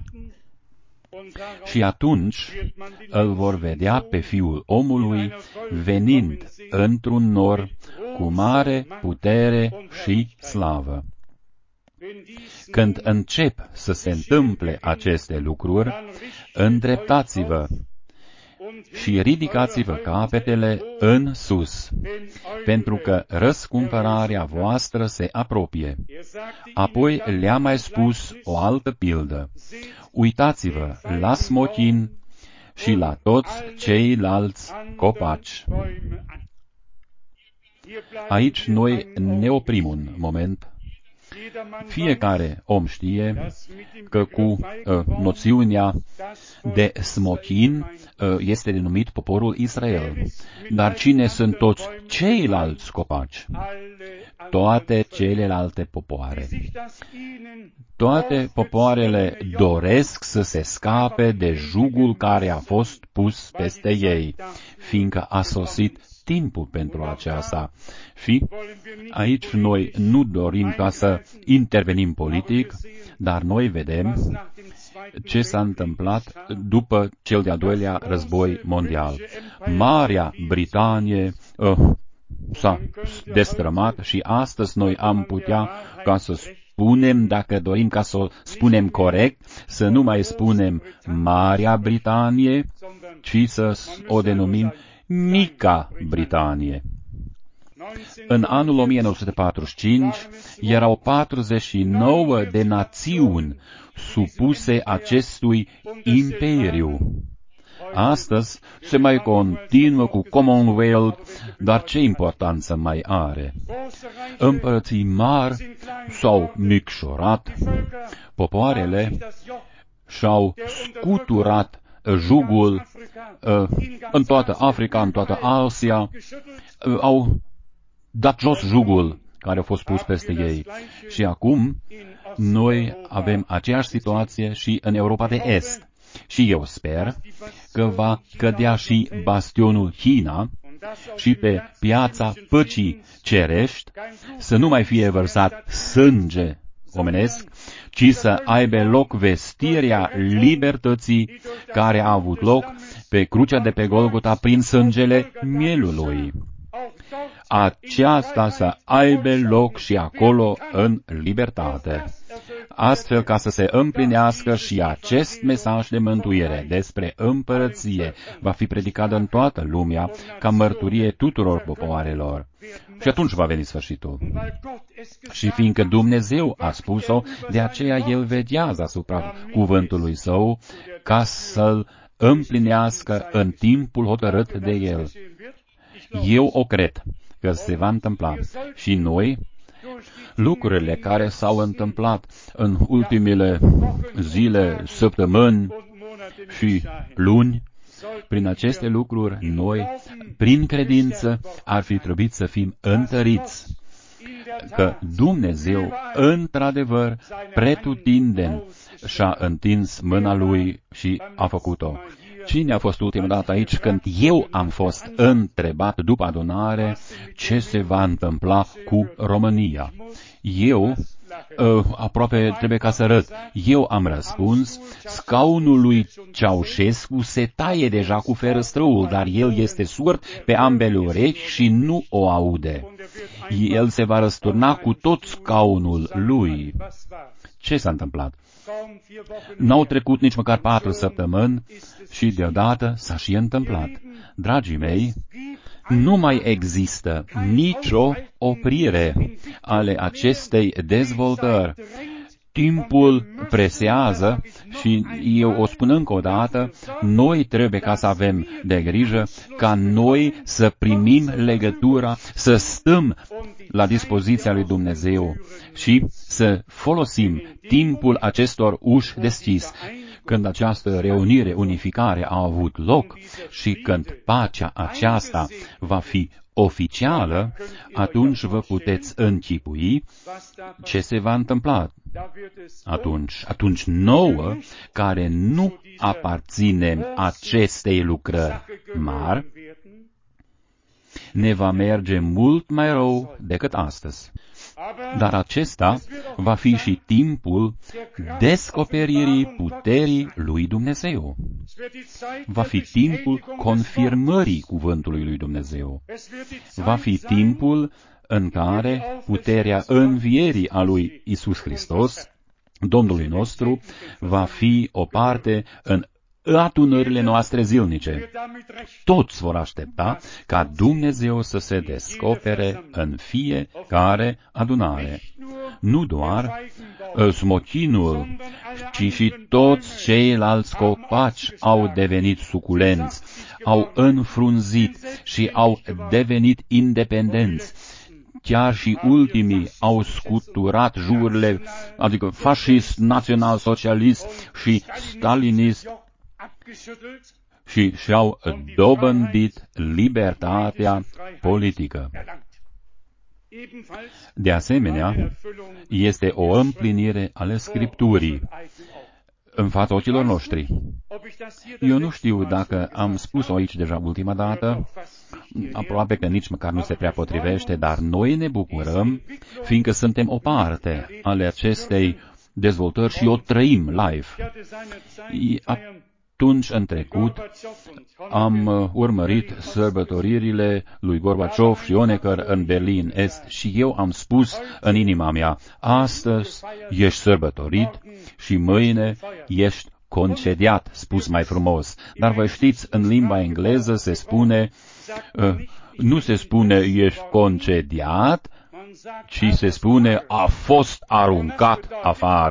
Și atunci îl vor vedea pe Fiul omului venind într-un nor cu mare putere și slavă. Când încep să se întâmple aceste lucruri, îndreptați-vă și ridicați-vă capetele în sus, pentru că răscumpărarea voastră se apropie. Apoi le-a mai spus o altă pildă. Uitați-vă la smochin și la toți ceilalți copaci. Aici noi ne oprim un moment. Fiecare om știe că cu noțiunea de smochin este denumit poporul Israel. Dar cine sunt toți ceilalți copaci? Toate celelalte popoare. Toate popoarele doresc să se scape de jugul care a fost pus peste ei, fiindcă a sosit timpul pentru aceasta. Și aici noi nu dorim ca să intervenim politic, dar noi vedem ce s-a întâmplat după cel de-al doilea război mondial. Marea Britanie s-a destrămat și astăzi noi am putea ca să spunem, dacă dorim ca să o spunem corect, să nu mai spunem Marea Britanie, ci să o denumim Mica Britanie. În anul 1945 erau 49 de națiuni supuse acestui imperiu. Astăzi se mai continuă cu Commonwealth, dar ce importanță mai are? Împărății mari s-au micșorat, popoarele și-au scuturat jugul în toată Africa, în toată Asia, au dat jos jugul care a fost pus peste ei. Și acum noi avem aceeași situație și în Europa de Est. Și eu sper că va cădea și bastionul China și pe piața păcii cerești să nu mai fie vărsat sânge omenesc, ci să aibă loc vestirea libertății care a avut loc pe crucea de pe Golgota prin sângele mielului. Aceasta să aibă loc și acolo în libertate, astfel ca să se împlinească și acest mesaj de mântuire despre împărăție va fi predicat în toată lumea ca mărturie tuturor popoarelor. Și atunci va veni sfârșitul. Și fiindcă Dumnezeu a spus-o, de aceea El veghează asupra cuvântului Său ca să-l împlinească în timpul hotărât de El. Eu o cred că se va întâmpla și noi, lucrurile care s-au întâmplat în ultimele zile, săptămâni și luni, prin aceste lucruri, noi, prin credință, ar fi trebuit să fim întăriți, că Dumnezeu, într-adevăr, pretutindeni și-a întins mâna Lui și a făcut-o. Cine a fost ultima dată aici când eu am fost întrebat după adunare ce se va întâmpla cu România? Eu, aproape trebuie ca să râd, eu am răspuns, scaunul lui Ceaușescu se taie deja cu ferăstrăul, dar el este surd pe ambele urechi și nu o aude. El se va răsturna cu tot scaunul lui. Ce s-a întâmplat? N-au trecut nici măcar 4 săptămâni și deodată s-a și întâmplat. Dragii mei, nu mai există nicio oprire ale acestei dezvoltări. Timpul presează și eu o spun încă o dată, noi trebuie ca să avem de grijă ca noi să primim legătura, să stăm la dispoziția lui Dumnezeu și să folosim timpul acestor uși deschis. Când această reunire, unificare a avut loc și când pacea aceasta va fi oficială, atunci vă puteți închipui ce se va întâmpla. Atunci nouă, care nu aparținem acestei lucrări mari, ne va merge mult mai rău decât astăzi. Dar acesta va fi și timpul descoperirii puterii lui Dumnezeu. Va fi timpul confirmării cuvântului lui Dumnezeu. Va fi timpul în care puterea învierii a lui Iisus Hristos, Domnului nostru, va fi o parte în adunările noastre zilnice. Toți vor aștepta ca Dumnezeu să se descopere în fiecare adunare. Nu doar smochinul, ci și toți ceilalți copaci au devenit suculenți, au înfrunzit și au devenit independenți. Chiar și ultimii au scuturat jugurile, adică fascist, național-socialist și stalinist, și și-au dobândit libertatea politică. De asemenea, este o împlinire ale Scripturii în fața ochilor noștri. Eu nu știu dacă am spus-o aici deja ultima dată, aproape că nici măcar nu se prea potrivește, dar noi ne bucurăm, fiindcă suntem o parte ale acestei dezvoltări și o trăim live. Atunci, în trecut, am urmărit sărbătoririle lui Gorbaciov și Honecker în Berlin Est și eu am spus în inima mea, astăzi ești sărbătorit și mâine ești concediat, spus mai frumos. Dar vă știți, în limba engleză se spune, nu se spune ești concediat, ci se spune a fost aruncat afară.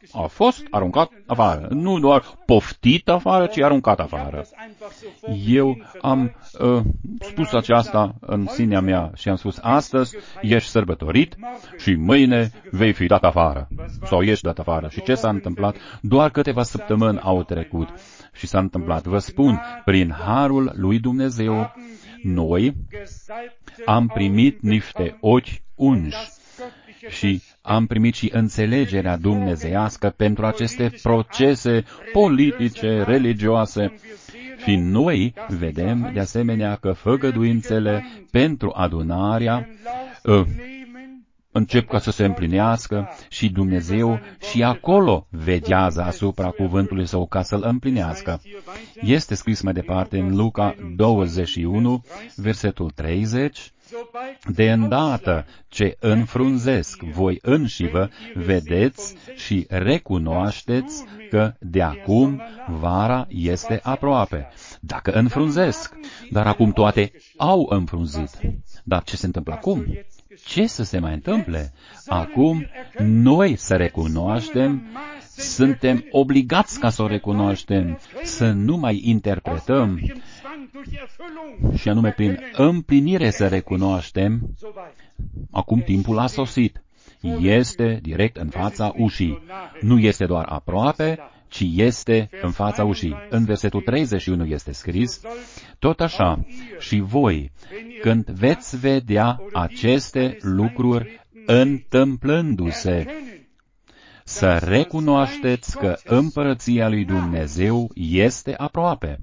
a fost aruncat afară. Nu doar poftit afară, ci aruncat afară. Eu am spus aceasta în sinea mea și am spus, astăzi ești sărbătorit și mâine vei fi dat afară. Sau ești dat afară. Și ce s-a întâmplat? Doar câteva săptămâni au trecut și s-a întâmplat. Vă spun, prin harul lui Dumnezeu, noi am primit niște ochi unși și am primit și înțelegerea dumnezeiască pentru aceste procese politice, religioase. Și noi vedem de asemenea că făgăduințele pentru adunarea încep ca să se împlinească și Dumnezeu și acolo veghează asupra cuvântului său ca să-l împlinească. Este scris mai departe în Luca 21, versetul 30, de îndată ce înfrunzesc voi înșivă, vedeți și recunoașteți că de acum vara este aproape. Dacă înfrunzesc, dar acum toate au înfrunzit. Dar ce se întâmplă acum? Ce să se mai întâmple? Acum noi să recunoaștem, suntem obligați ca să o recunoaștem, să nu mai interpretăm, și anume prin împlinire să recunoaștem, acum timpul a sosit. Este direct în fața ușii. Nu este doar aproape, ci este în fața ușii. În versetul 31 este scris, tot așa și voi, când veți vedea aceste lucruri întâmplându-se, să recunoașteți că împărăția lui Dumnezeu este aproape.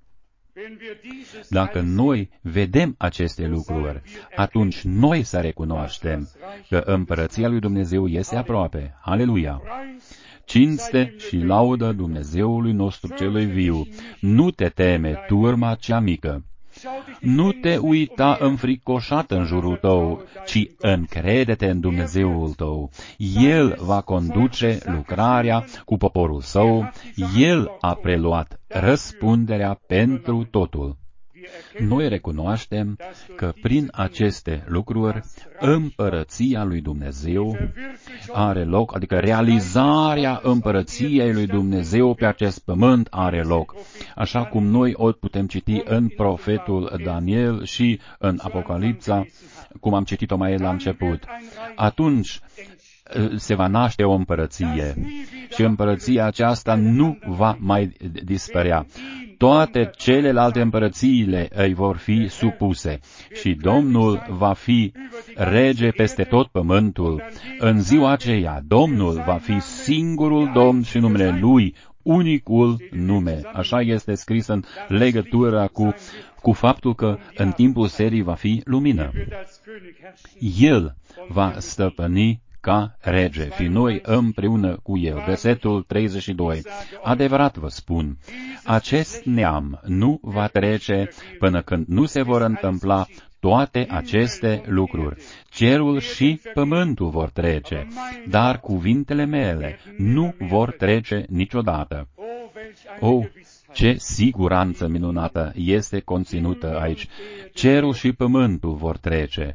Dacă noi vedem aceste lucruri, atunci noi să recunoaștem că împărăția lui Dumnezeu este aproape. Aleluia! Cinste și laudă Dumnezeului nostru celui viu. Nu te teme, turma cea mică. Nu te uita înfricoșat în jurul tău, ci încrede-te în Dumnezeul tău. El va conduce lucrarea cu poporul său, El a preluat răspunderea pentru totul. Noi recunoaștem că prin aceste lucruri împărăția lui Dumnezeu are loc, adică realizarea împărăției lui Dumnezeu pe acest pământ are loc. Așa cum noi o putem citi în profetul Daniel și în Apocalipsa, cum am citit-o mai la început. Atunci se va naște o împărăție și împărăția aceasta nu va mai dispărea. Toate celelalte împărățiile îi vor fi supuse și Domnul va fi rege peste tot pământul. În ziua aceea, Domnul va fi singurul Domn și numele Lui, unicul nume. Așa este scris în legătură cu faptul că în timpul serii va fi lumină. El va stăpâni ca rege și noi împreună cu el. Versetul 32. Adevărat vă spun, acest neam nu va trece până când nu se vor întâmpla toate aceste lucruri. Cerul și pământul vor trece, dar cuvintele mele nu vor trece niciodată. Oh, ce siguranță minunată este conținută aici! Cerul și pământul vor trece.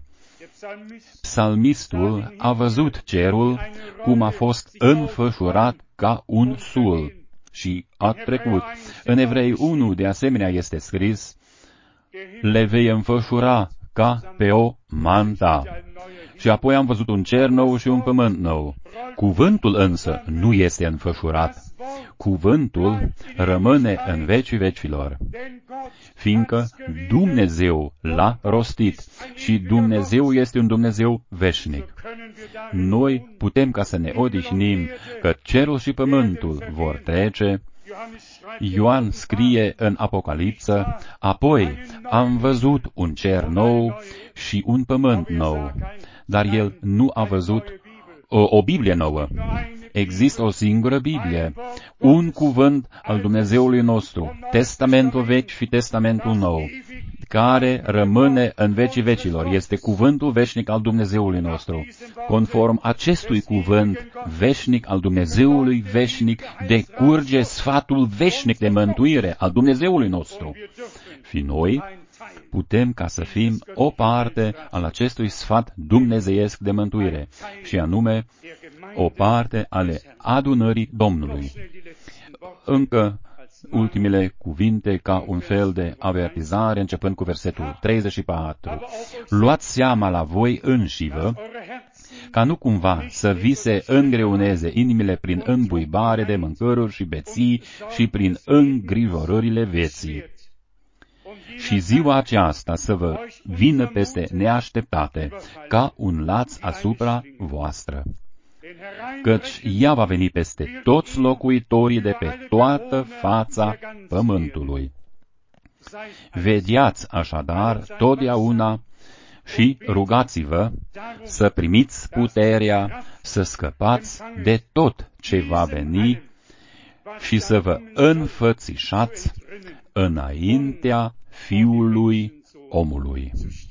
Psalmistul a văzut cerul cum a fost înfășurat ca un sul și a trecut. În Evrei 1 de asemenea este scris, le vei înfășura ca pe o manta. Și apoi am văzut un cer nou și un pământ nou. Cuvântul însă nu este înfășurat. Cuvântul rămâne în vecii vecilor, fiindcă Dumnezeu l-a rostit și Dumnezeu este un Dumnezeu veșnic. Noi putem ca să ne odihnim că cerul și pământul vor trece. Ioan scrie în Apocalipsă, apoi am văzut un cer nou și un pământ nou, dar el nu a văzut o Biblie nouă. Există o singură Biblie, un cuvânt al Dumnezeului nostru, Testamentul Vechi și Testamentul Nou, care rămâne în vecii vecilor. Este cuvântul veșnic al Dumnezeului nostru. Conform acestui cuvânt veșnic al Dumnezeului veșnic, decurge sfatul veșnic de mântuire al Dumnezeului nostru. Și noi putem ca să fim o parte al acestui sfat dumnezeiesc de mântuire, și anume o parte ale adunării Domnului. Încă ultimele cuvinte ca un fel de avertizare, începând cu versetul 34. Luați seama la voi înșivă, ca nu cumva să vi se îngreuneze inimile prin îmbuibare de mâncăruri și beții și prin îngrijorările vieții. Și ziua aceasta să vă vină peste neașteptate, ca un laț asupra voastră. Căci ea va veni peste toți locuitorii de pe toată fața pământului. Vegheați așadar totdeauna și rugați-vă să primiți puterea să scăpați de tot ce va veni și să vă înfățișați înaintea Fiului omului.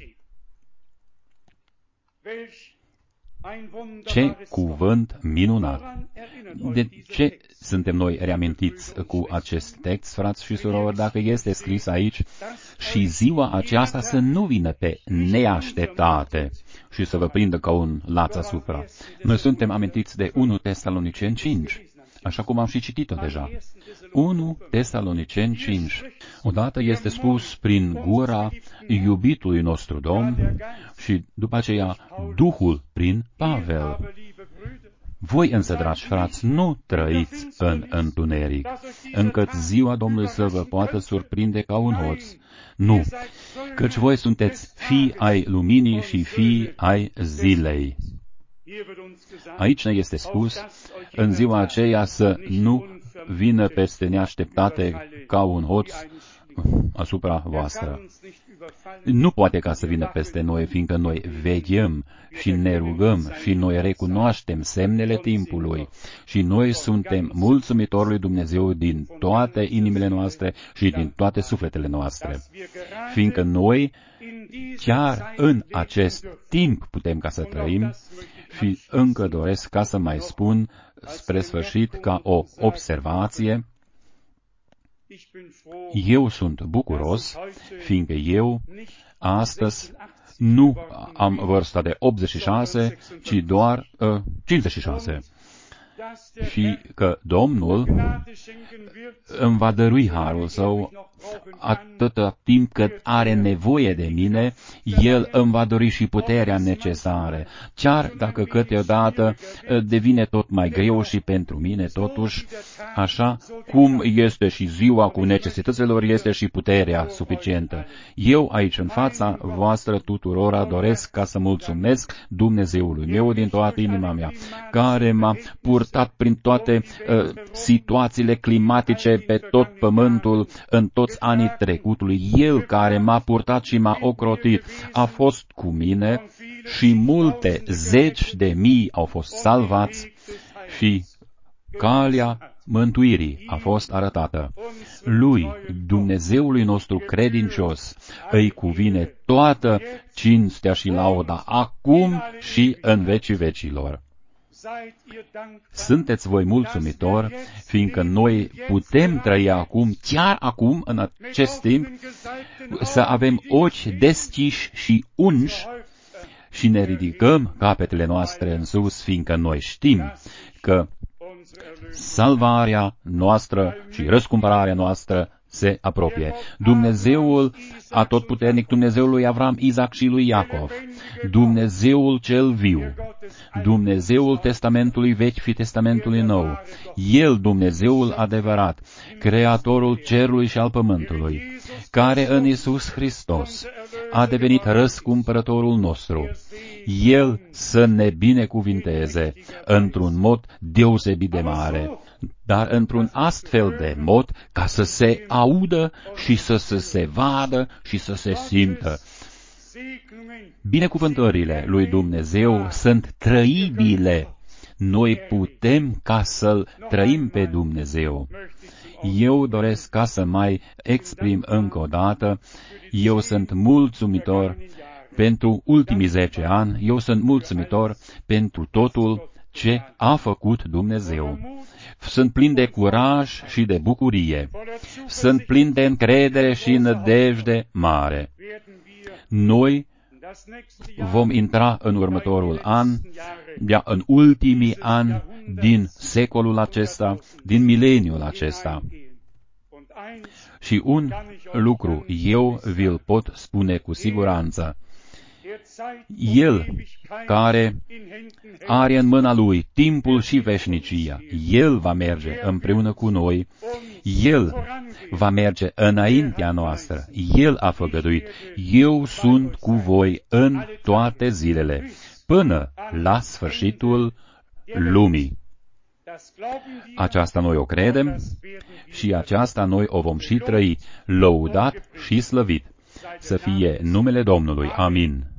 Ce cuvânt minunat! De ce suntem noi reamintiți cu acest text, frați și surori, dacă este scris aici și ziua aceasta să nu vină pe neașteptate și să vă prindă ca un laț asupra? Noi suntem amintiți de 1 Tesaloniceni 5, așa cum am și citit-o deja. 1 Tesaloniceni 5. Odată este spus prin gura iubitului nostru Domn și după aceea Duhul prin Pavel. Voi însă, dragi frați, nu trăiți în întuneric, încât ziua Domnului să vă poată surprinde ca un hoț. Nu, căci voi sunteți fii ai luminii și fii ai zilei. Aici ne este spus, în ziua aceea să nu vină peste neașteptate ca un hoț asupra voastră. Nu poate ca să vină peste noi, fiindcă noi veghem și ne rugăm și noi recunoaștem semnele timpului și noi suntem mulțumitori lui Dumnezeu din toate inimile noastre și din toate sufletele noastre, fiindcă noi chiar în acest timp putem ca să trăim. Și încă doresc ca să mai spun spre sfârșit ca o observație, eu sunt bucuros, fiindcă eu astăzi nu am vârsta de 86, ci doar 56. Și că Domnul îmi va dărui harul său atâta timp cât are nevoie de mine, El îmi va dori și puterea necesară. Chiar dacă câteodată devine tot mai greu și pentru mine, totuși, așa cum este și ziua cu necesităților, este și puterea suficientă. Eu aici, în fața voastră tuturora, doresc ca să mulțumesc Dumnezeului meu din toată inima mea, care m-a purtat prin toate situațiile climatice pe tot pământul în toți anii trecutului. El care m-a purtat și m-a ocrotit a fost cu mine și multe zeci de mii au fost salvați și calea mântuirii a fost arătată. Lui, Dumnezeului nostru credincios, îi cuvine toată cinstea și lauda acum și în vecii vecilor. Sunteți voi mulțumitori, fiindcă noi putem trăi acum, chiar acum, în acest timp, să avem ochi deschiși și unși și ne ridicăm capetele noastre în sus, fiindcă noi știm că salvarea noastră și răscumpărarea noastră se apropie. Dumnezeul atotputernic, Dumnezeul lui Avram, Isaac și lui Iacov, Dumnezeul cel viu, Dumnezeul Testamentului Vechi și Testamentului Nou, El, Dumnezeul adevărat, Creatorul cerului și al pământului, care în Iisus Hristos a devenit răscumpărătorul nostru, El să ne binecuvinteze într-un mod deosebit de mare, dar într-un astfel de mod ca să se audă și să se vadă și să se simtă. Binecuvântările lui Dumnezeu sunt trăibile. Noi putem ca să-L trăim pe Dumnezeu. Eu doresc ca să mai exprim încă o dată, eu sunt mulțumitor pentru ultimii 10 ani, eu sunt mulțumitor pentru totul ce a făcut Dumnezeu. Sunt plin de curaj și de bucurie. Sunt plin de încredere și nădejde mare. Noi vom intra în următorul an, în ultimii ani din secolul acesta, din mileniul acesta. Și un lucru eu vi-l pot spune cu siguranță. El care are în mâna lui timpul și veșnicia, El va merge împreună cu noi, El va merge înaintea noastră, El a făgăduit, eu sunt cu voi în toate zilele, până la sfârșitul lumii. Aceasta noi o credem și aceasta noi o vom și trăi, lăudat și slăvit. Să fie numele Domnului. Amin.